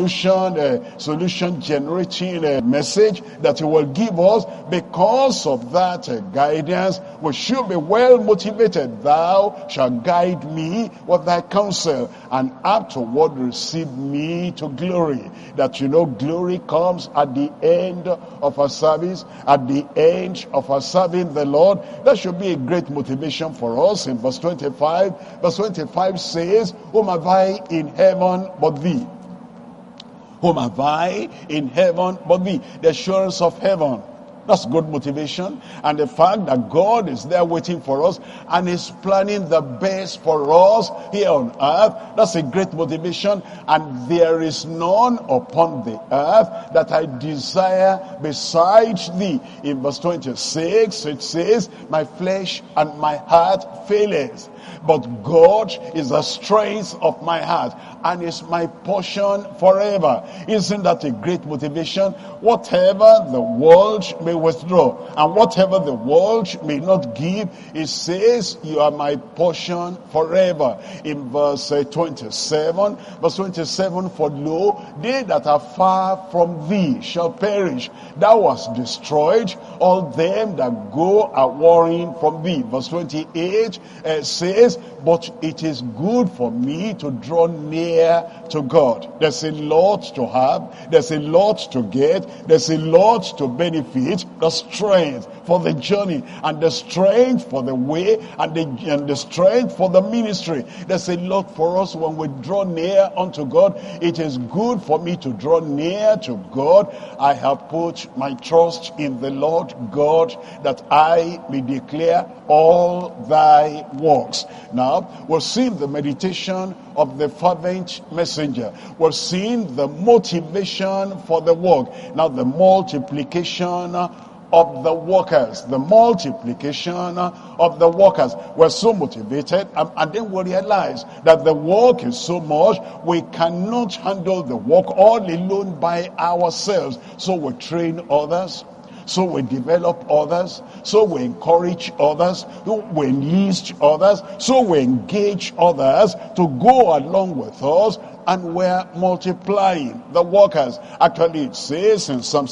solution generating message that he will give us. Because of that guidance, we should be well motivated. Thou shalt guide me with thy counsel, and afterward receive me to glory. That glory comes at the end of our service, at the end of our serving the Lord. That should be a great motivation for us. In verse 25 says, whom have I in heaven but thee? Whom have I in heaven but thee? The assurance of heaven. That's good motivation. And the fact that God is there waiting for us and is planning the best for us here on earth, that's a great motivation. And there is none upon the earth that I desire besides thee. In verse 26 it says, my flesh and my heart faileth, but God is the strength of my heart and is my portion forever. Isn't that a great motivation? Whatever the world may withdraw and whatever the world may not give, it says, you are my portion forever. In verse 27, for lo, they that are far from thee shall perish. Thou hast destroyed all them that go a warring from thee. Verse 28 says, but it is good for me to draw near to God. There's a lot to have, there's a lot to get, there's a lot to benefit. The strength for the journey, and the strength for the way, and the strength for the ministry. There's a lot for us when we draw near unto God. It is good for me to draw near to God. I have put my trust in the Lord God, that I may declare all thy works. Now, we're seeing the meditation of the fervent messenger. We're seeing the motivation for the work. Now, the multiplication of the workers. The multiplication of the workers. We're so motivated, and then we realize that the work is so much, we cannot handle the work all alone by ourselves. So we train others, so we develop others, so we encourage others, so we enlist others, so we engage others to go along with us, and we're multiplying the workers. Actually, it says in Psalm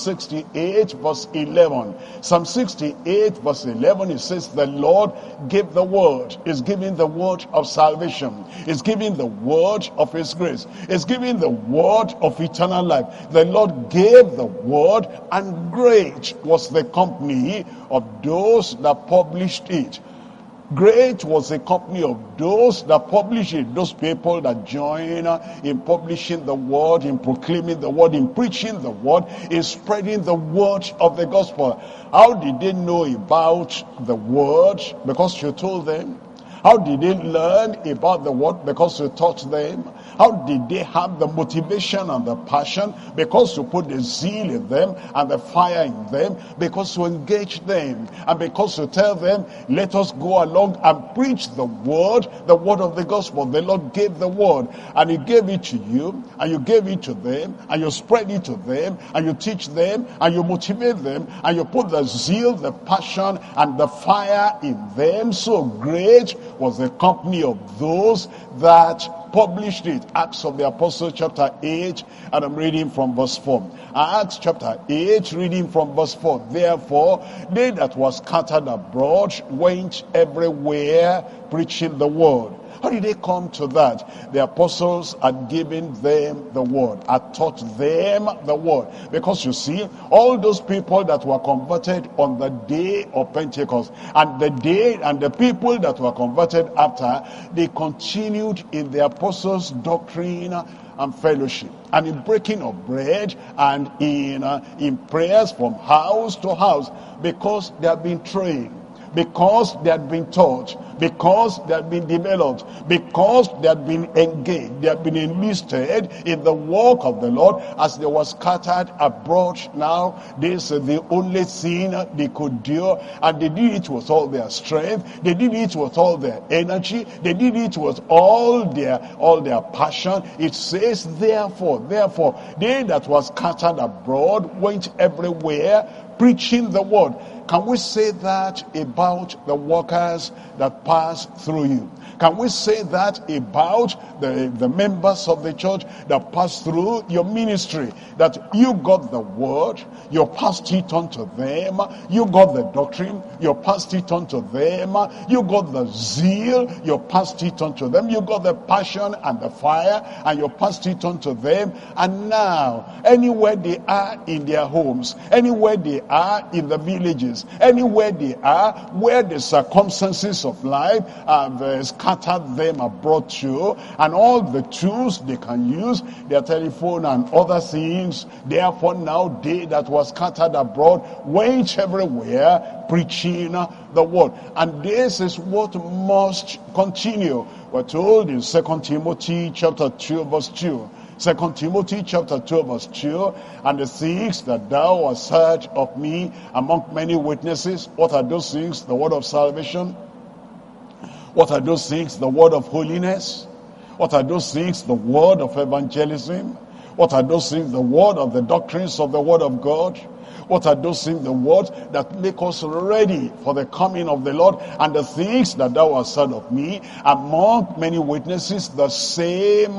68 verse 11. Psalm 68 verse 11, it says, the Lord gave the word. Is giving the word of salvation. Is giving the word of his grace. Is giving the word of eternal life. The Lord gave the word, and great was the company of those that published it. Great was the company of those that publish it, those people that join in publishing the word, in proclaiming the word, in preaching the word, in spreading the word of the gospel. How did they know about the word? Because you told them. How did they learn about the word? Because you taught them. How did they have the motivation and the passion? Because you put the zeal in them and the fire in them. Because you engage them. And because you tell them, let us go along and preach the word of the gospel. The Lord gave the word, and he gave it to you, and you gave it to them, and you spread it to them, and you teach them, and you motivate them, and you put the zeal, the passion, and the fire in them. So great was the company of those that published it. Acts of the Apostles chapter 8, and I'm reading from verse 4. Acts chapter 8, reading from verse 4. Therefore, they that were scattered abroad went everywhere preaching the word. How did they come to that? The apostles had given them the word, had taught them the word. Because you see, all those people that were converted on the day of Pentecost, and the people that were converted after, they continued in the apostles' doctrine and fellowship, and in breaking of bread, and in prayers from house to house, because they have been trained, because they had been taught, because they had been developed, because they had been engaged, they had been enlisted in the work of the Lord as they were scattered abroad. Now, this is the only thing they could do, and they did it with all their strength, they did it with all their energy, they did it with all their passion. It says, therefore, they that were scattered abroad went everywhere preaching the word. Can we say that about the workers that pass through you? Can we say that about the members of the church that pass through your ministry? That you got the word, you passed it on to them. You got the doctrine, you passed it on to them. You got the zeal, you passed it on to them. You got the passion and the fire, and you passed it on to them. And now, anywhere they are in their homes, anywhere they are in the villages, anywhere they are where the circumstances of life have scattered them abroad to, and all the tools they can use, their telephone and other things, therefore now they that were scattered abroad went everywhere preaching the word. And this is what must continue. We're told in 2 Timothy chapter 2 verse 2. 2 Timothy chapter 2 verse 2, and the things that thou hast heard of me among many witnesses. What are those things? The word of salvation. What are those things? The word of holiness. What are those things? The word of evangelism. What are those things? The word of the doctrines of the word of God. What are those things? The words that make us ready for the coming of the Lord. And the things that thou hast heard of me among many witnesses, the same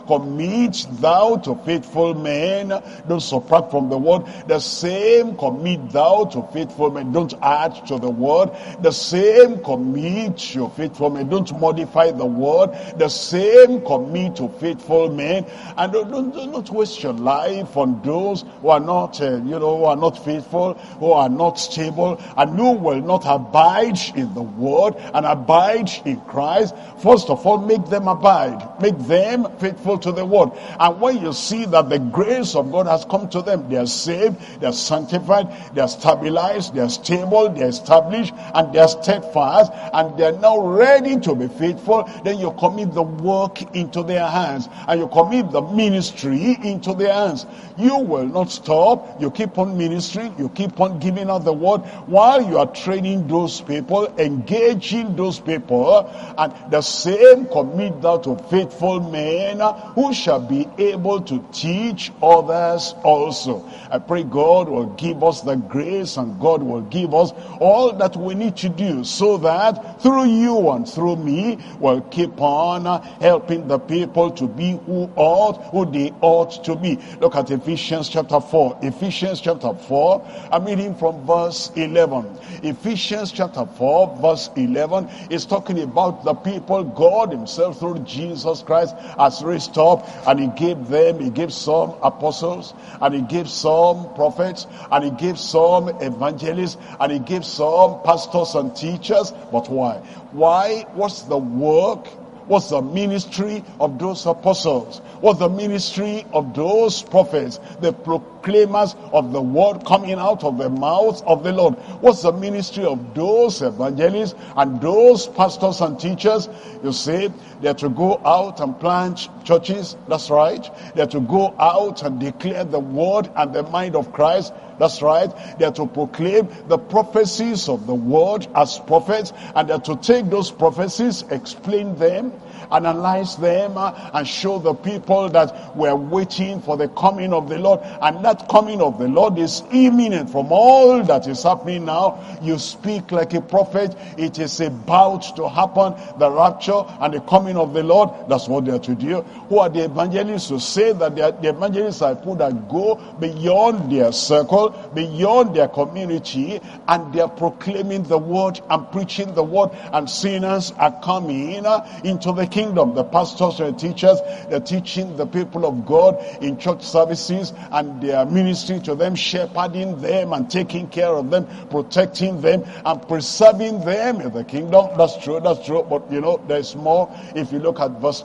commit thou to faithful men. Don't subtract from the word. The same commit thou to faithful men. Don't add to the word. The same commit to faithful men. Don't modify the word. The same commit to faithful men. And don't waste your life on those who are not, who are not faithful, who are not stable, and who will not abide in the word and abide in Christ. First of all, make them abide. Make them faithful to the word. And when you see that the grace of God has come to them, they are saved, they are sanctified, they are stabilized, they are stable, they are established, and they are steadfast, and they are now ready to be faithful, then you commit the work into their hands, and you commit the ministry into their hands. You will not stop. You keep on ministering. You keep on giving out the word while you are training those people, engaging those people, and the same commit thou to faithful men who shall be able to teach others also. I pray God will give us the grace, and God will give us all that we need to do, so that through you and through me we'll keep on helping the people to be who they ought to be. Look at Ephesians chapter 4. Ephesians chapter 4. I'm reading from verse 11. Ephesians chapter 4 verse 11 is talking about the people God himself through Jesus Christ has raised up, and he gave some apostles, and he gave some prophets, and he gave some evangelists, and he gave some pastors and teachers. But why? What's the work? What's the ministry of those apostles? What's the ministry of those prophets? The proclaimers of the word coming out of the mouth of the Lord. What's the ministry of those evangelists and those pastors and teachers? You say they're to go out and plant churches. That's right. They're to go out and declare the word and the mind of Christ. That's right. They're to proclaim the prophecies of the word as prophets, and they're to take those prophecies, explain them, analyze them, and show the people that we're waiting for the coming of the Lord. And that coming of the Lord is imminent. From all that is happening now, you speak like a prophet. It is about to happen. The rapture and the coming of the Lord, that's what they're to do. Who are the evangelists who say that the evangelists are people that go beyond their circle, beyond their community, and they're proclaiming the word and preaching the word, and sinners are coming into the kingdom. The pastors and teachers, they're teaching the people of God in church services, and they are ministering to them, shepherding them and taking care of them, protecting them and preserving them in the kingdom. That's true. But there's more. If you look at verse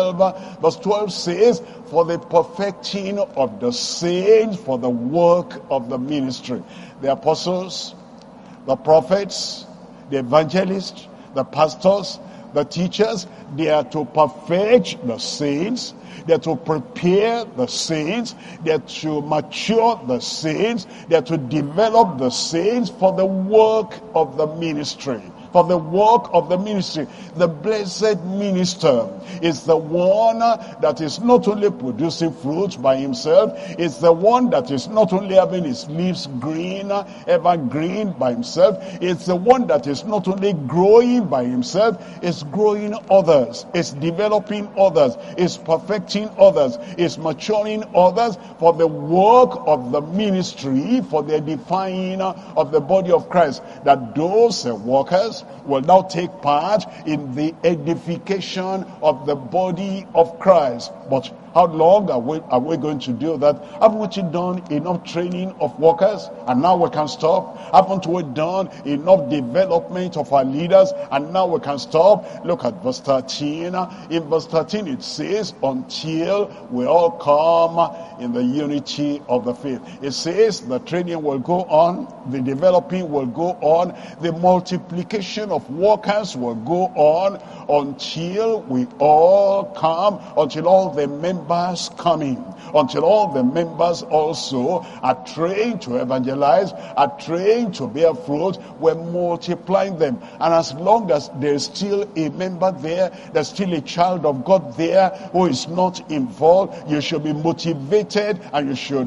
12, verse 12 says, for the perfecting of the saints, for the work of the ministry. The apostles, the prophets, the evangelists, the pastors, the teachers, they are to perfect the saints. They are to prepare the saints. They are to mature the saints. They are to develop the saints for the work of the ministry. for the work of the ministry. The blessed minister is the one that is not only producing fruit by himself, it's the one that is not only having his leaves green, evergreen by himself, it's the one that is not only growing by himself, it's growing others, it's developing others, it's perfecting others, it's maturing others for the work of the ministry, for the edifying of the body of Christ, that those workers will now take part in the edification of the body of Christ. But how long are we going to do that? Haven't we done enough training of workers and now we can stop? Haven't we done enough development of our leaders and now we can stop? Look at verse 13. In verse 13 it says, until we all come in the unity of the faith. It says the training will go on, the developing will go on, the multiplication of workers will go on until we all come, until all the members come in, until all the members also are trained to evangelize, are trained to bear fruit. We're multiplying them. And as long as there's still a member there, there's still a child of God there who is not involved, you should be motivated and you should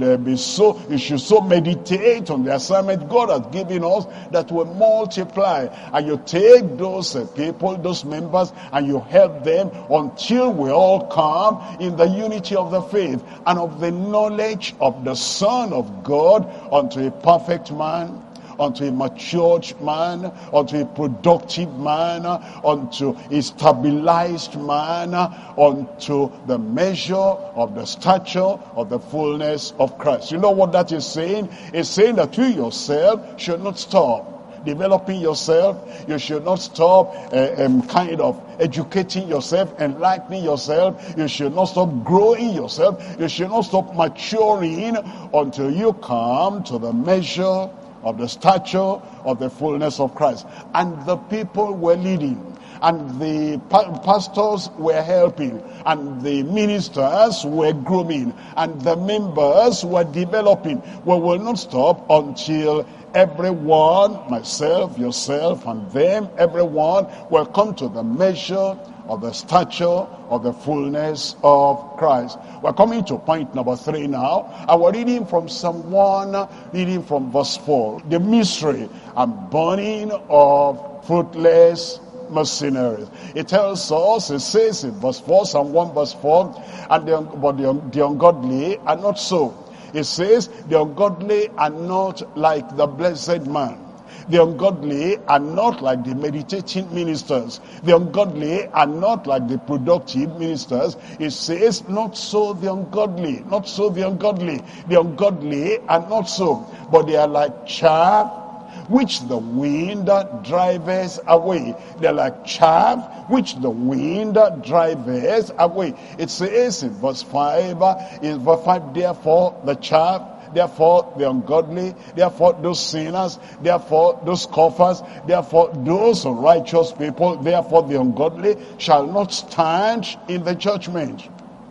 so meditate on the assignment God has given us, that will multiply. And you take those people, those members, and you help them until we all come in the unity of the faith and of the knowledge of the Son of God, unto a perfect man, unto a matured man, unto a productive man, unto a stabilized man, unto the measure of the stature of the fullness of Christ. You know what that is saying? It's saying that you yourself should not stop developing yourself. You should not stop kind of educating yourself, enlightening yourself. You should not stop growing yourself. You should not stop maturing until you come to the measure of the stature of the fullness of Christ. And the people were leading, and the pastors were helping, and the ministers were grooming, and the members were developing. We will not stop until everyone, myself, yourself, and them, everyone will come to the measure of the stature of the fullness of Christ. We're coming to point number 3 now. And we're reading from Psalm 1, reading from verse 4. The mystery and burning of fruitless mercenaries. It tells us, it says in verse 4, Psalm 1 verse 4, and the ungodly are not so. It says, the ungodly are not like the blessed man. The ungodly are not like the meditating ministers. The ungodly are not like the productive ministers. It says, not so the ungodly. Not so the ungodly. The ungodly are not so, but they are like chaff which the wind driveth away. They're like chaff which the wind driveth away. It says in verse 5, therefore the chaff, therefore the ungodly, therefore those sinners, therefore those scoffers, therefore those righteous people, therefore the ungodly shall not stand in the judgment,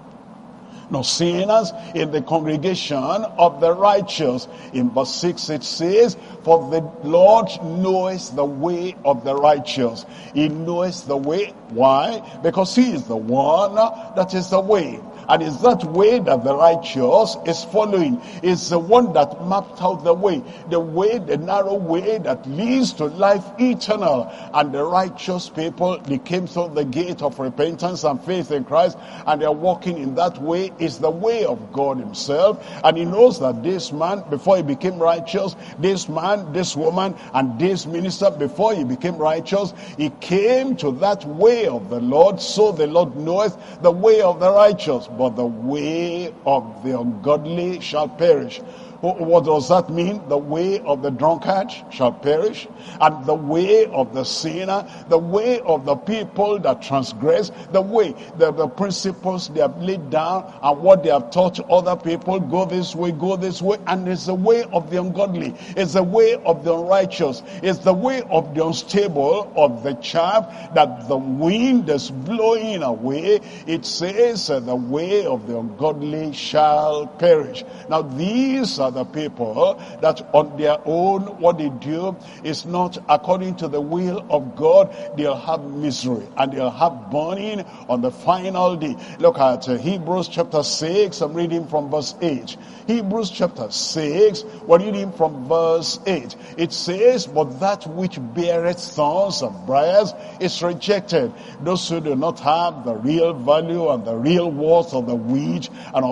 nor sinners in the congregation of the righteous. In verse 6 it says, for the Lord knoweth the way of the righteous. He knoweth the way. Why? Because he is the one that is the way. And it's that way that the righteous is following. It's the one that mapped out the way, the narrow way that leads to life eternal. And the righteous people, they came through the gate of repentance and faith in Christ, and they're walking in that way. Is the way of God himself. And he knows that this man, before he became righteous, this man, this woman, and this minister, before he became righteous, he came to that way of the Lord. So the Lord knoweth the way of the righteous, but the way of the ungodly shall perish. What does that mean? The way of the drunkard shall perish, and the way of the sinner, the way of the people that transgress, the way, the principles they have laid down and what they have taught other people, go this way, and it's the way of the ungodly, it's the way of the unrighteous, it's the way of the unstable, of the chaff that the wind is blowing away. It says the way of the ungodly shall perish. Now these are the people that on their own, what they do is not according to the will of God. They'll have misery and they'll have burning on the final day. Look at Hebrews chapter 6. I'm reading from verse 8. Hebrews chapter 6, we're reading from verse 8. It says, but that which beareth thorns and briars is rejected. Those who do not have the real value and the real worth of the wheat and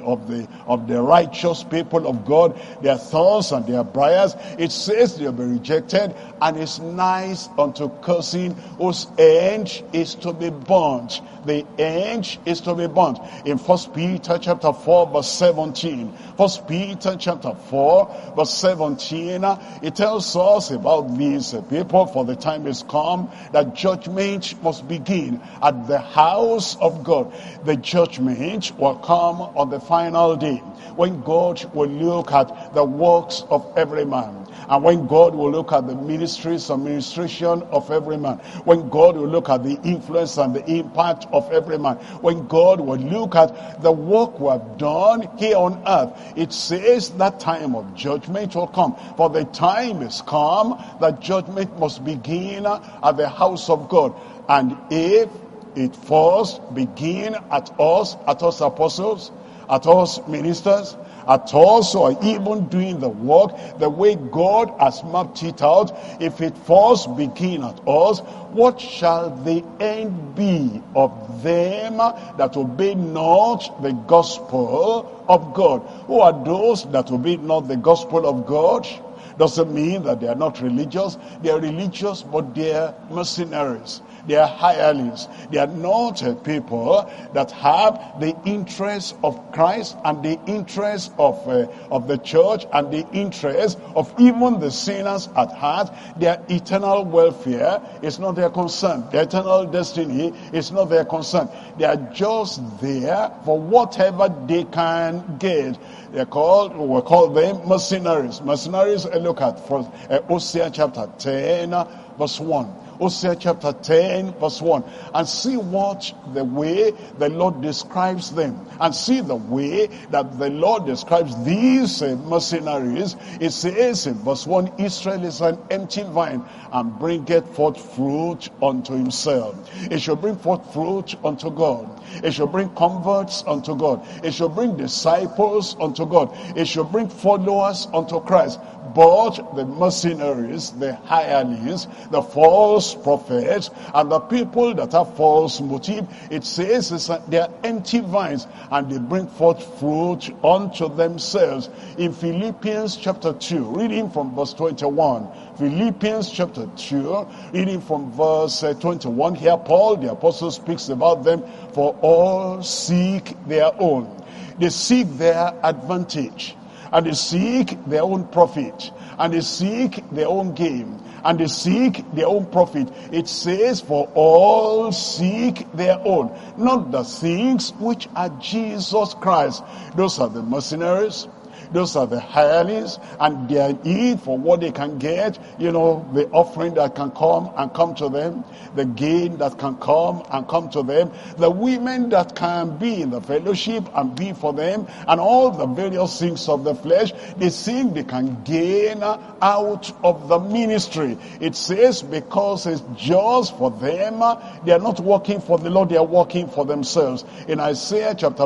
of the righteous people of God, their thorns and their briars, it says they'll be rejected, and it's nice unto cursing, whose end is to be burnt. The end is to be burnt. In 1 Peter chapter 4 verse 17, 1 Peter chapter 4 verse 17, it tells us about these people, for the time is come that judgment must begin at the house of God. The judgment will come on the final day, when God will look at the works of every man. And when God will look at the ministries and ministration of every man, when God will look at the influence and the impact of every man, when God will look at the work we have done here on earth, it says that time of judgment will come. For the time is come that judgment must begin at the house of God. And if it first begin at us apostles, at us ministers, at us who are even doing the work the way God has mapped it out, if it first begin at us, what shall the end be of them that obey not the gospel of God? Who are those that obey not the gospel of God? Doesn't mean that they are not religious. They are religious, but they are mercenaries. They are hirelings. They are not people that have the interest of Christ and the interest of the church and the interest of even the sinners at heart. Their eternal welfare is not their concern. Their eternal destiny is not their concern. They are just there for whatever they can get. We call them mercenaries. Mercenaries, look at Hosea chapter 10, verse 1. Hosea chapter 10 verse 1, and see what the way the Lord describes them, and see the way that the Lord describes these mercenaries. It says in verse 1, Israel is an empty vine and bringeth forth fruit unto himself. It shall bring forth fruit unto God. It shall bring converts unto God. It shall bring disciples unto God. It shall bring followers unto Christ. But the mercenaries, the hirelings, the false prophets, and the people that have false motive, it says they are empty vines, and they bring forth fruit unto themselves. In Philippians chapter 2, reading from verse 21, Philippians chapter 2, reading from verse 21, here Paul the apostle speaks about them. For all seek their own. They seek their advantage, and they seek their own profit, and they seek their own gain, and they seek their own profit. It says, for all seek their own, not the things which are Jesus Christ. Those are the mercenaries. Those are the hirelings, and they are in for what they can get. You know, the offering that can come to them, the gain that can come and come to them, the women that can be in the fellowship and be for them, and all the various things of the flesh. They think they can gain out of the ministry. It says because it's just for them, they are not working for the Lord, they are working for themselves. In Isaiah chapter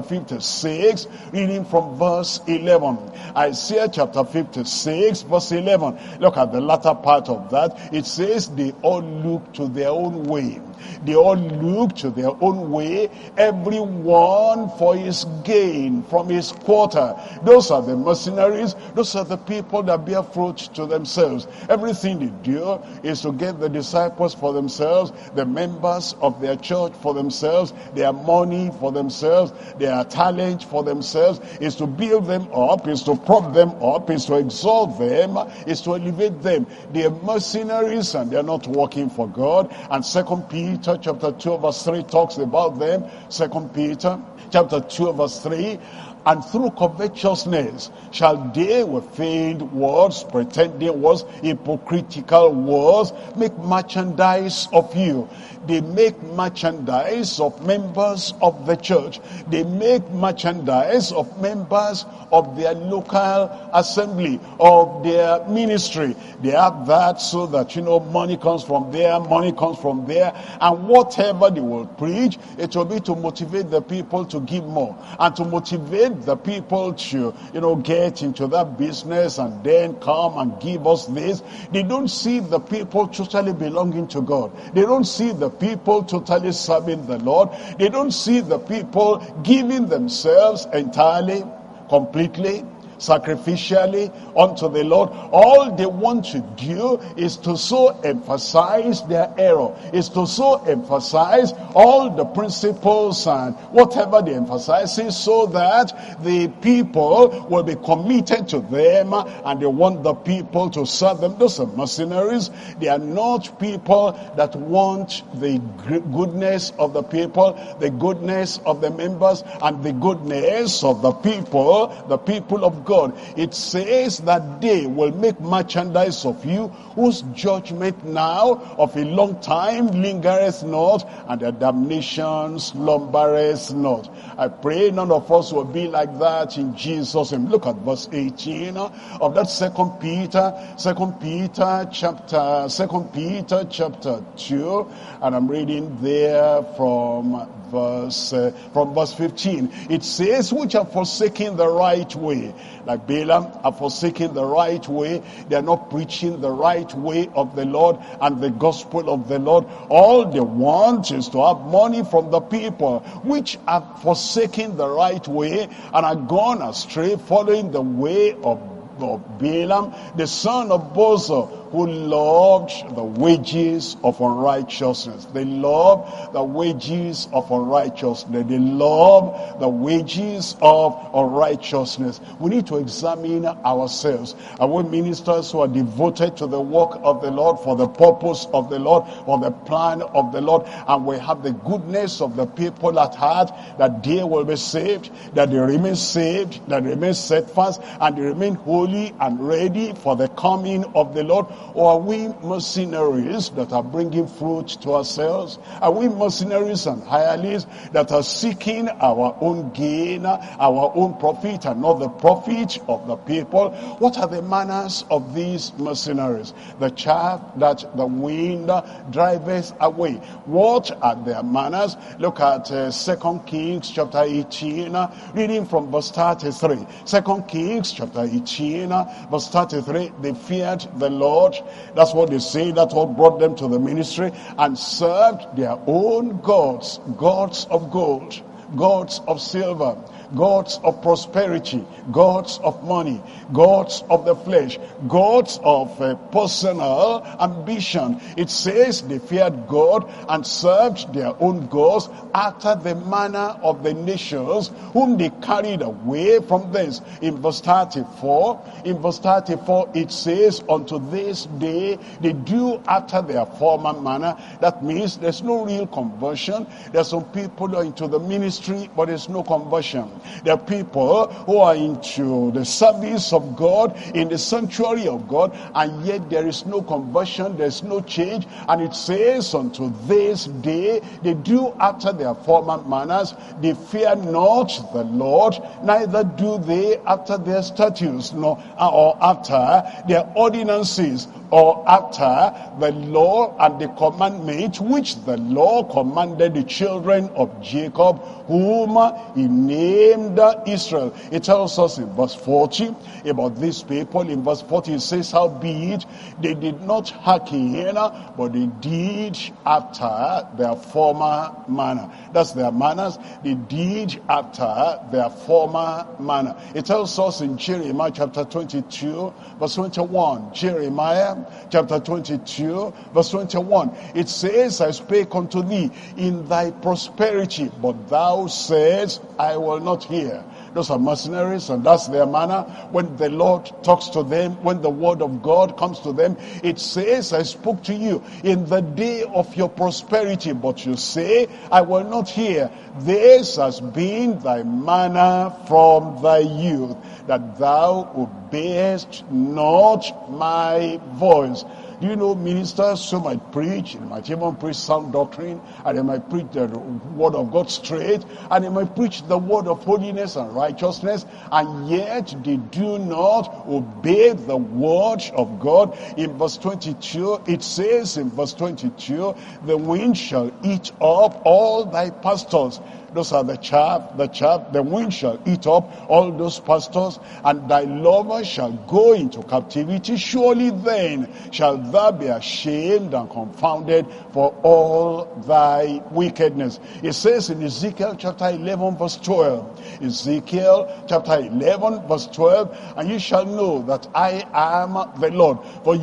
56, reading from verse 11. Isaiah chapter 56 verse 11. Look at the latter part of that. It says they all look to their own way. They all look to their own way, everyone for his gain from his quarter. Those are the mercenaries. Those are the people that bear fruit to themselves. Everything they do is to get the disciples for themselves, the members of their church for themselves, their money for themselves, their talent for themselves, is to build them up, is to prop them up, is to exalt them, is to elevate them. They are mercenaries and they are not working for God. And 2 Peter chapter 2 verse 3 talks about them. 2 Peter chapter 2 verse 3. and through covetousness shall they with feigned words, pretending words, hypocritical words, make merchandise of you. They make merchandise of members of the church. They make merchandise of members of their local assembly, of their ministry. They have that so that, money comes from there, money comes from there. And whatever they will preach, it will be to motivate the people to give more. And to motivate the people to, get into that business and then come and give us this. They don't see the people totally belonging to God. They don't see the people totally serving the Lord. They don't see the people giving themselves entirely, completely, sacrificially unto the Lord. All they want to do is to so emphasize their error, is to so emphasize all the principles and whatever they emphasize, so that the people will be committed to them and they want the people to serve them. Those are mercenaries. They are not people that want the goodness of the people, the goodness of the members, and the goodness of the people of God. It says that they will make merchandise of you, whose judgment now of a long time lingereth not, and their damnation slumbereth not. I pray none of us will be like that in Jesus' name. Look at verse 18 of that 2 Peter chapter 2, and I'm reading there from verse 15. It says, which have forsaken the right way, like Balaam, are forsaking the right way. They are not preaching the right way of the Lord and the gospel of the Lord. All they want is to have money from the people, which have forsaken the right way and are gone astray, following the way of Balaam, the son of Bosor, who loved the wages of unrighteousness. They love the wages of unrighteousness. They love the wages of unrighteousness. We need to examine ourselves. Are we ministers who are devoted to the work of the Lord, for the purpose of the Lord, for the plan of the Lord, and we have the goodness of the people at heart, that they will be saved, that they remain saved, that they remain steadfast, and they remain holy and ready for the coming of the Lord? Or are we mercenaries that are bringing fruit to ourselves? Are we mercenaries and hirelings that are seeking our own gain, our own profit, and not the profit of the people? What are the manners of these mercenaries? The chaff that the wind driveth away. What are their manners? Look at 2 Kings chapter 18, reading from verse 33. 2 Kings chapter 18, verse 33. They feared the Lord. That's what they say. That's what brought them to the ministry, and served their own gods, gods of gold, gods of silver, gods of prosperity, gods of money, gods of the flesh, gods of personal ambition. It says they feared God and served their own gods after the manner of the nations whom they carried away from thence. In verse 34, it says, unto this day they do after their former manner. That means there's no real conversion. There's some people who are into the ministry, but there's no conversion. There are people who are into the service of God, in the sanctuary of God, and yet there is no conversion, there's no change. And it says, unto this day they do after their former manners. They fear not the Lord, neither do they after their statutes, nor or after their ordinances, or after the law and the commandment which the Lord commanded the children of Jacob, whom he named Israel. It tells us in verse 40 about these people. In verse 40 it says, howbeit they did not hearken, but they did after their former manner. That's their manners. They did after their former manner. It tells us in Jeremiah chapter 22 verse 21. Jeremiah chapter 22 verse 21. It says, I spake unto thee in thy prosperity, but thou saidst, I will not hear. Those are mercenaries, and that's their manner. When the Lord talks to them, when the word of God comes to them, it says, I spoke to you in the day of your prosperity, but you say, I will not hear. This has been thy manner from thy youth, that thou obeyest not my voice. Do you know, ministers who might preach, they might even preach sound doctrine, and they might preach the word of God straight, and they might preach the word of holiness and righteousness, and yet they do not obey the word of God. In verse 22, it says in verse 22, the wind shall eat up all thy pastors. Those are the chaff, the wind shall eat up all those pastors, and thy lover shall go into captivity. Surely then shall thou be ashamed and confounded for all thy wickedness. It says in Ezekiel chapter 11 verse 12, Ezekiel chapter 11 verse 12, and ye shall know that I am the Lord, for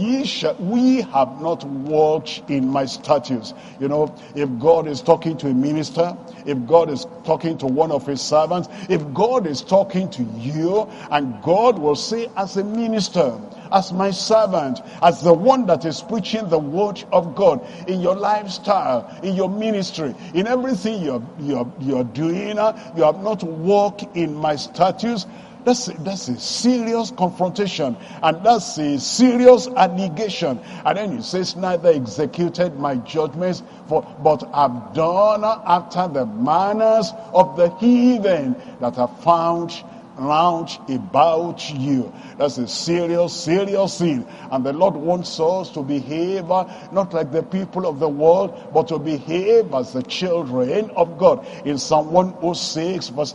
we have not walked in my statutes. You know, if God is talking to a minister, if God is talking to one of his servants, if God is talking to you, and God will say, as a minister, as my servant, as the one that is preaching the word of God, in your lifestyle, in your ministry, in everything you're doing, you have not walked in my statutes. That's a serious confrontation, and that's a serious allegation. And then he says, neither executed my judgments, but have done after the manners of the heathen that are found round about you. That's a serious sin. And the Lord wants us to behave not like the people of the world, but to behave as the children of God. In Psalm 106 verse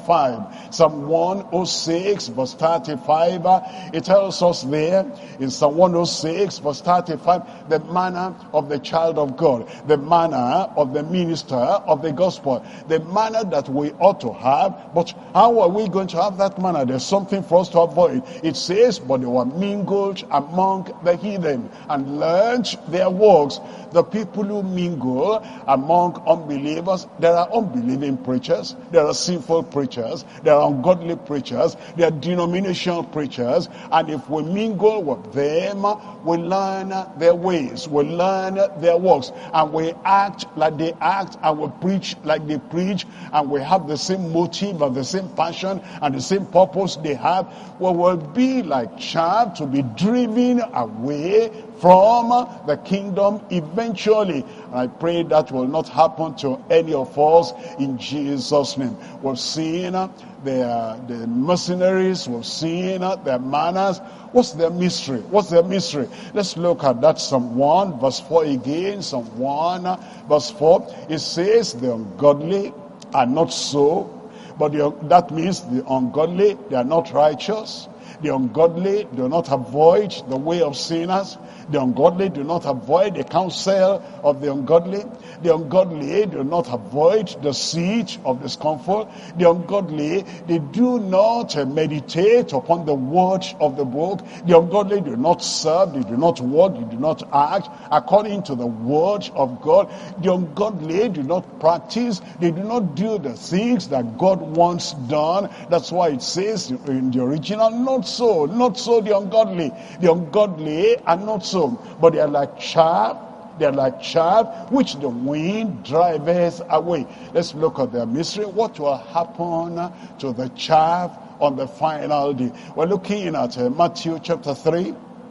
35, Psalm 106 verse 35, it tells us there in Psalm 106 verse 35, the manner of the child of God, the manner of the minister of the gospel, the manner that we ought to have. But how are we going to have that manner? There's something for us to avoid. It says, but they were mingled among the heathen and learned their works. The people who mingle among unbelievers, there are unbelieving preachers, there are sinful preachers, there are ungodly preachers, there are denominational preachers, and if we mingle with them, we learn their ways, we learn their works, and we act like they act, and we preach like they preach, and we have the same motive and the same passion and the same purpose they have. We will be like chaff to be driven away from the kingdom eventually. And I pray that will not happen to any of us in Jesus' name. We've seen the mercenaries, we've seen their manners. What's their mystery? What's their mystery? Let's look at that. Psalm 1 verse 4 again. Psalm 1 verse 4. It says, the ungodly are not so. But that means the ungodly, they are not righteous. The ungodly do not avoid the way of sinners. The ungodly do not avoid the counsel of the ungodly. The ungodly do not avoid the seat of the scornful. The ungodly, they do not meditate upon the word of the book. The ungodly do not serve, they do not walk, they do not act according to the word of God. The ungodly do not practice, they do not do the things that God wants done. That's why it says in the original, not so the ungodly. The ungodly are not so, but they are like chaff. They are like chaff which the wind driveth away. Let's look at their mystery. What will happen to the chaff on the final day? We're looking at Matthew chapter 3.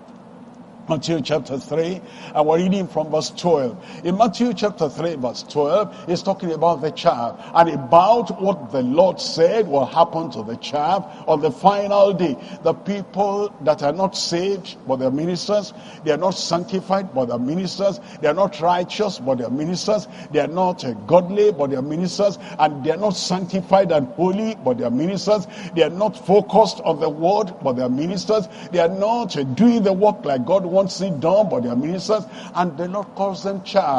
Matthew chapter 3, and we're reading from verse 12. In Matthew chapter 3 verse 12, it's talking about the chaff and about what the Lord said will happen to the chaff on the final day. The people that are not saved but they're ministers, they are not sanctified but they're ministers, they are not righteous but they're ministers, they are not godly but they're ministers, and they are not sanctified and holy but they're ministers, they are not focused on the word but they're ministers, they are not doing the work like God wants it done, but they are ministers, and the Lord calls them chaff.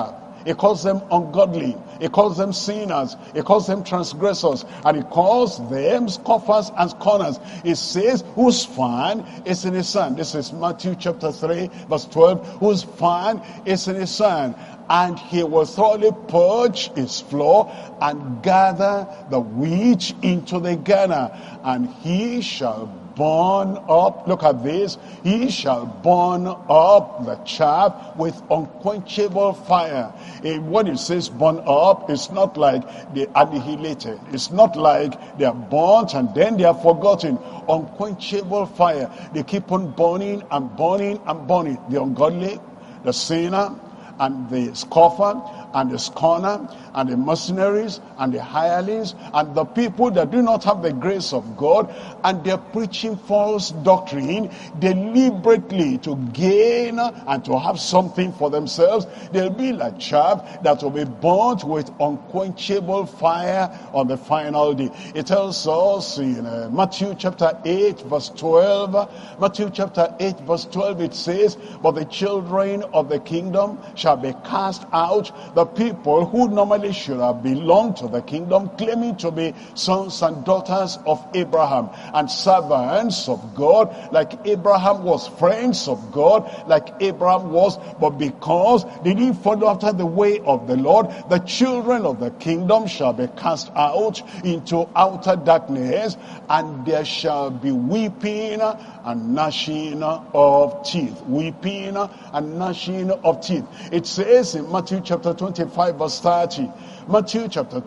He calls them ungodly. He calls them sinners. He calls them transgressors. And he calls them scoffers and scorners. He says, whose fan is in his hand. This is Matthew chapter 3, verse 12. Whose fan is in his hand. And he will thoroughly purge his floor and gather the wheat into the garner. And he shall burn up, look at this, he shall burn up the chaff with unquenchable fire. And when it says burn up, it's not like they annihilated. It's not like they are burnt and then they are forgotten. Unquenchable fire. They keep on burning and burning and burning. The ungodly, the sinner, and the scoffer, and the scorner, and the mercenaries, and the hirelings, and the people that do not have the grace of God, and they're preaching false doctrine deliberately to gain and to have something for themselves. They'll be like chaff that will be burnt with unquenchable fire on the final day. It tells us in Matthew chapter 8 verse 12, Matthew chapter 8 verse 12, it says, but the children of the kingdom shall be cast out. The people who normally should have belonged to the kingdom, claiming to be sons and daughters of Abraham and servants of God, like Abraham was, friends of God, like Abraham was, but because they didn't follow after the way of the Lord, the children of the kingdom shall be cast out into outer darkness, and there shall be weeping and gnashing of teeth. Weeping and gnashing of teeth. It says in Matthew chapter 25 verse 30, Matthew chapter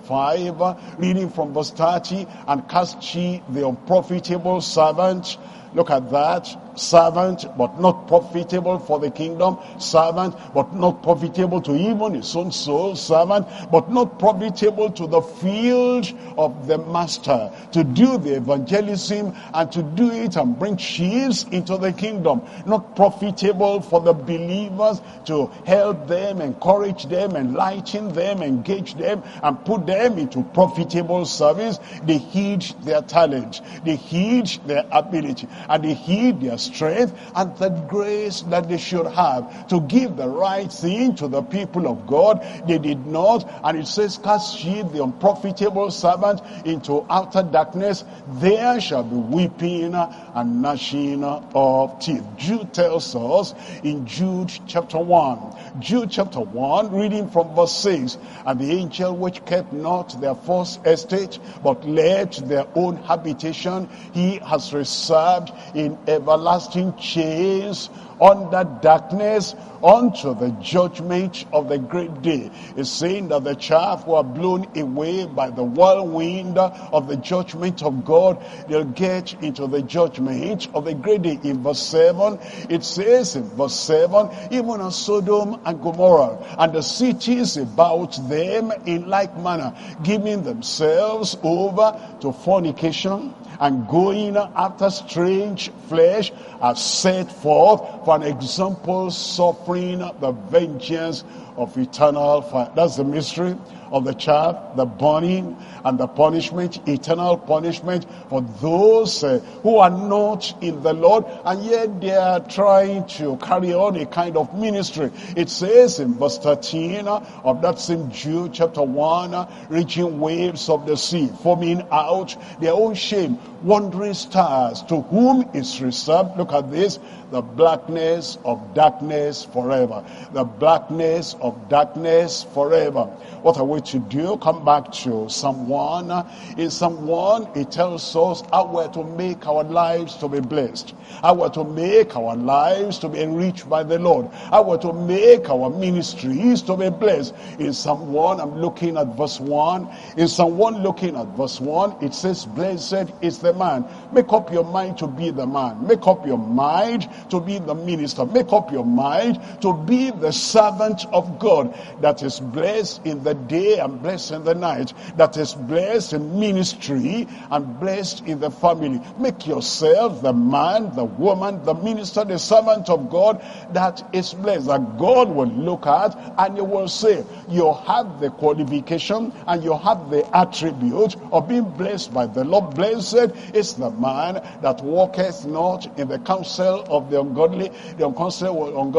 25, reading from verse 30, and cast ye the unprofitable servant. Look at that. Servant, but not profitable for the kingdom. Servant, but not profitable to even his own soul. Servant, but not profitable to the field of the master. To do the evangelism and to do it and bring sheaves into the kingdom. Not profitable for the believers to help them, encourage them, enlighten them, engage them, and put them into profitable service. They heed their talent. They heed their ability. And they heed their strength and the grace that they should have to give the right thing to the people of God. They did not. And it says, cast ye the unprofitable servant into outer darkness. There shall be weeping and gnashing of teeth. Jude tells us in Jude chapter 1. Jude chapter 1, reading from verse 6. And the angel which kept not their first estate, but left their own habitation, he has reserved in everlasting chains under darkness unto the judgment of the great day. It's saying that the chaff were blown away by the whirlwind of the judgment of God. They'll get into the judgment of the great day. In verse 7, it says in verse 7, even as Sodom and Gomorrah and the cities about them in like manner, giving themselves over to fornication and going after strange flesh, are set forth for an example, suffering the vengeance of eternal fire. That's the mystery of the chaff, the burning and the punishment, eternal punishment for those who are not in the Lord, and yet they are trying to carry on a kind of ministry. It says in verse 13 of that same Jude chapter 1, reaching waves of the sea, foaming out their own shame, wandering stars, to whom is reserved, look at this, the blackness of darkness forever. The blackness of darkness forever. What are we to do? Come back to Psalm 1. In Psalm 1, it tells us how we're to make our lives to be blessed. How we're to make our lives to be enriched by the Lord. How we're to make our ministries to be blessed. In Psalm 1, I'm looking at verse 1. In Psalm 1, looking at verse 1, it says, blessed is the man. Make up your mind to be the man. Make up your mind to be the minister. Make up your mind to be the servant of God that is blessed in the day and blessed in the night, that is blessed in ministry and blessed in the family. Make yourself the man, the woman, the minister, the servant of God that is blessed, that God will look at and you will say, you have the qualification and you have the attribute of being blessed by the Lord. Blessed is the man that walketh not in the counsel of the ungodly. The ungodly will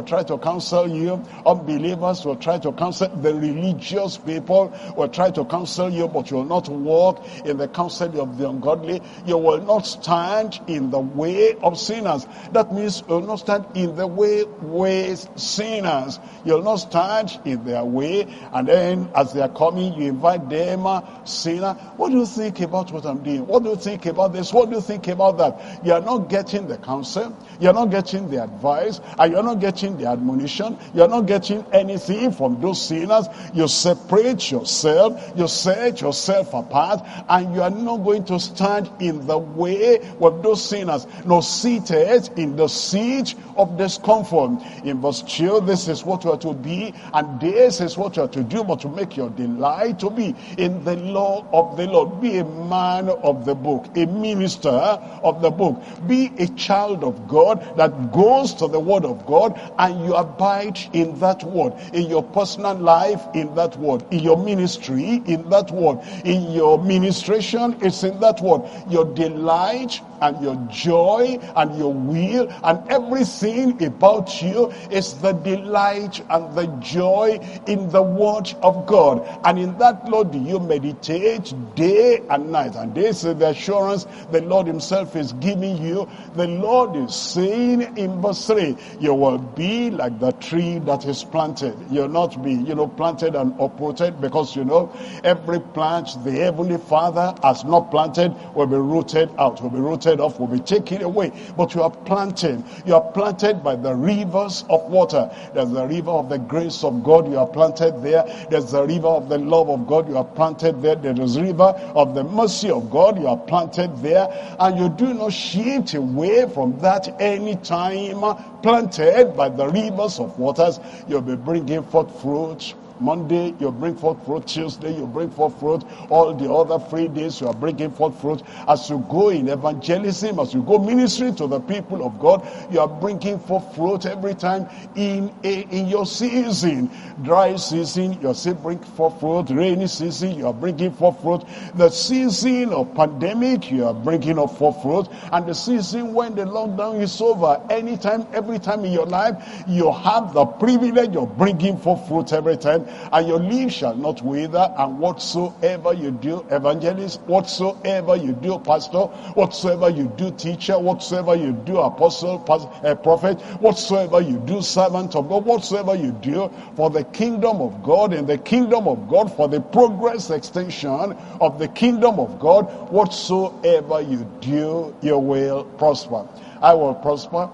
try to counsel you. Unbelievers will try to counsel. The religious people will try to counsel you, but you will not walk in the counsel of the ungodly. You will not stand in the way of sinners. That means you will not stand in the way with sinners. You will not stand in their way, and then as they are coming, you invite them, sinner. What do you think about what I'm doing? What do you think about this? What do you think about that? You are not getting the counsel. You are not getting the advice, and you are not getting the admonition. You are not getting anything from those sinners. You separate yourself. You set yourself apart, and you are not going to stand in the way with those sinners, nor seated in the seat of discomfort. In verse 2, this is what you are to be, and this is what you are to do, but to make your delight to be in the law of the Lord. Be a man of the book, a minister of the book. Be a child of God that goes to the word of God, and you abide in that word, in your personal life, in that word, in your ministry, in that word, in your ministration, it's in that word. Your delight and your joy and your will and everything about you is the delight and the joy in the word of God. And in that, Lord, do you meditate day and night. And this is the assurance the Lord himself is giving you. The Lord is saying in verse 3, you will be like the tree that is planted. You'll not be, planted and uprooted, because, every plant the Heavenly Father has not planted will be rooted out, will be rooted off, will be taken away. But you are planted. You are planted by the rivers of water. There's the river of the grace of God. You are planted there. There's the river of the love of God. You are planted there. There is the river of the mercy of God. You are planted there. And you do not shift away from that any time. Planted by the rivers of waters, you'll be bringing forth fruit. Monday, you bring forth fruit. Tuesday, you bring forth fruit. All the other 3 days, you are bringing forth fruit. As you go in evangelism, as you go ministry to the people of God, you are bringing forth fruit every time in your season. Dry season, you still bring forth fruit. Rainy season, you are bringing forth fruit. The season of pandemic, you are bringing forth fruit. And the season when the lockdown is over, anytime, every time in your life, you have the privilege of bringing forth fruit every time. And your leaf shall not wither, and whatsoever you do, evangelist, whatsoever you do, pastor, whatsoever you do, teacher, whatsoever you do, apostle, prophet, whatsoever you do, servant of God, whatsoever you do for the kingdom of God, in the kingdom of God, for the progress extension of the kingdom of God, whatsoever you do, you will prosper. I will prosper.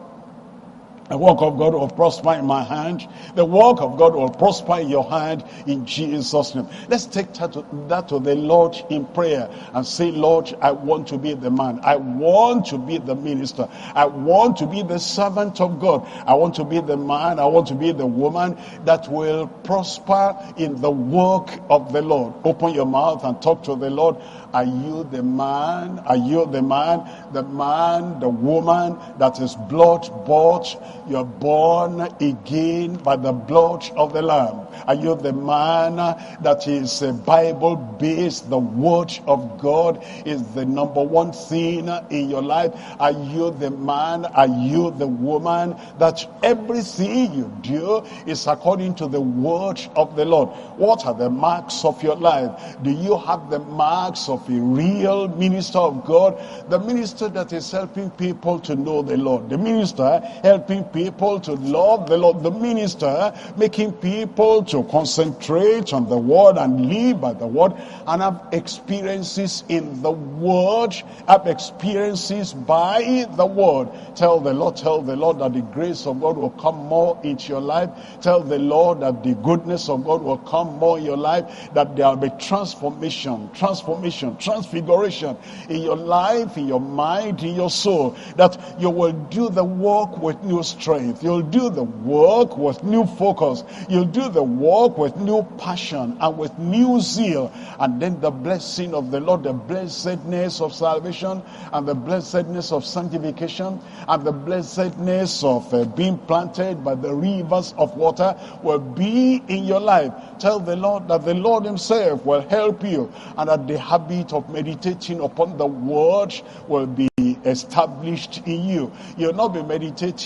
The work of God will prosper in my hand. The work of God will prosper in your hand in Jesus' name. Let's take that to the Lord in prayer and say, Lord, I want to be the man. I want to be the minister. I want to be the servant of God. I want to be the man. I want to be the woman that will prosper in the work of the Lord. Open your mouth and talk to the Lord. Are you the man? Are you the man? The man, the woman that is blood bought. You're born again by the blood of the Lamb. Are you the man that is Bible-based? The Word of God is the number one thing in your life. Are you the man? Are you the woman that everything you do is according to the Word of the Lord? What are the marks of your life? Do you have the marks of a real minister of God? The minister that is helping people to know the Lord. The minister helping people to love the Lord. The minister making people to concentrate on the word and live by the word and have experiences in the word, have experiences by the word. Tell the Lord that the grace of God will come more into your life. Tell the Lord that the goodness of God will come more in your life, that there will be transformation, transfiguration in your life, in your mind, in your soul, that you will do the work with new strength. You'll do the work with new focus. You'll do the work with new passion and with new zeal. And then the blessing of the Lord, the blessedness of salvation and the blessedness of sanctification and the blessedness of being planted by the rivers of water will be in your life. Tell the Lord that the Lord himself will help you, and that the habit of meditating upon the word will be established in you. You'll not be meditating on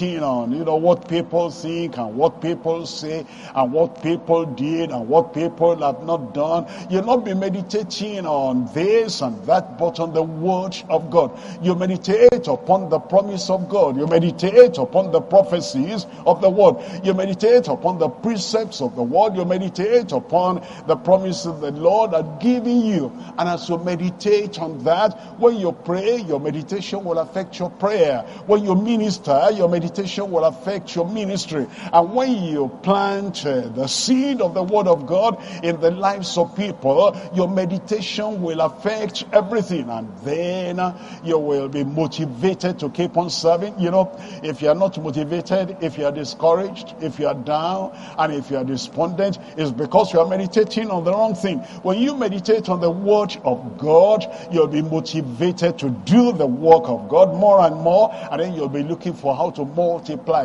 on, what people think and what people say and what people did and what people have not done. You'll not be meditating on this and that, but on the word of God. You meditate upon the promise of God. You meditate upon the prophecies of the word. You meditate upon the precepts of the word. You meditate upon the promises the Lord had given you. And as you meditate on that, when you pray, your meditation will affect your prayer. When you minister, your meditation will affect your ministry. And when you plant the seed of the word of God in the lives of people, your meditation will affect everything. And then you will be motivated to keep on serving. If you are not motivated, if you are discouraged, if you are down, and if you are despondent, it's because you are meditating on the wrong thing. When you meditate on the word of God, you'll be motivated to do the work of God more and more, and then you'll be looking for how to multiply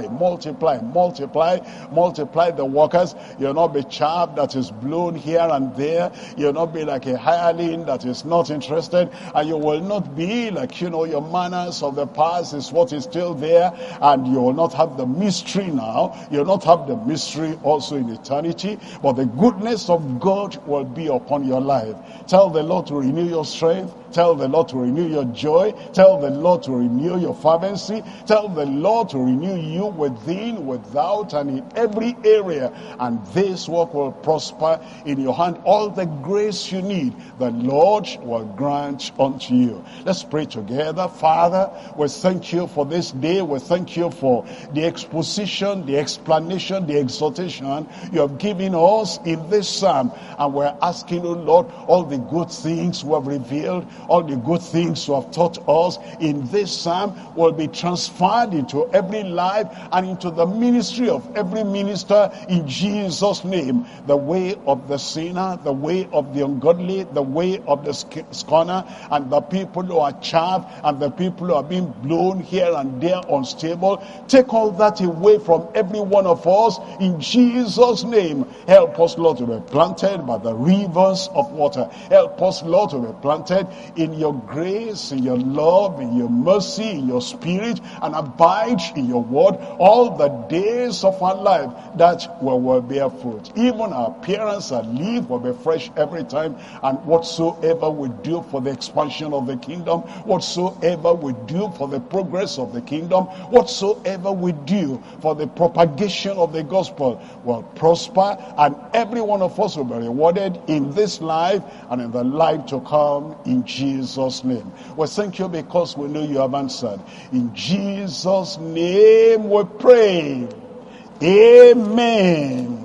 the workers. You'll not be chaff that is blown here and there. You'll not be like a hireling that is not interested, and you will not be like, your manners of the past is what is still there, and you will not have the mystery now. You'll not have the mystery also in eternity, but the goodness of God will be upon your life. Tell the Lord to renew your strength. Tell the Lord to renew your joy. Tell the Lord to renew your fervency. Tell the Lord to renew you within, without, and in every area. And this work will prosper in your hand. All the grace you need, the Lord will grant unto you. Let's pray together. Father, we thank you for this day. We thank you for the exposition, the explanation, the exhortation you have given us in this psalm. And we're asking you, Lord, all the good things you have revealed, all the good things you have taught us in this psalm will be transferred into every life and into the ministry of every minister in Jesus' name. The way of the sinner, the way of the ungodly, the way of the scorner, and the people who are chaff, and the people who are being blown here and there unstable. Take all that away from every one of us in Jesus' name. Help us, Lord, to be planted by the rivers of water. Help us, Lord, to be planted in your grace, in your love, in your mercy, in your spirit, and abide in your word all the days of our life, that we will bear fruit. Even our appearance and leaf will be fresh every time. And whatsoever we do for the expansion of the kingdom, whatsoever we do for the progress of the kingdom, whatsoever we do for the propagation of the gospel will prosper, and every one of us will be rewarded in this life and in the life to come in Jesus' name. We thank you because we know you have answered. In Jesus' name we pray. Amen.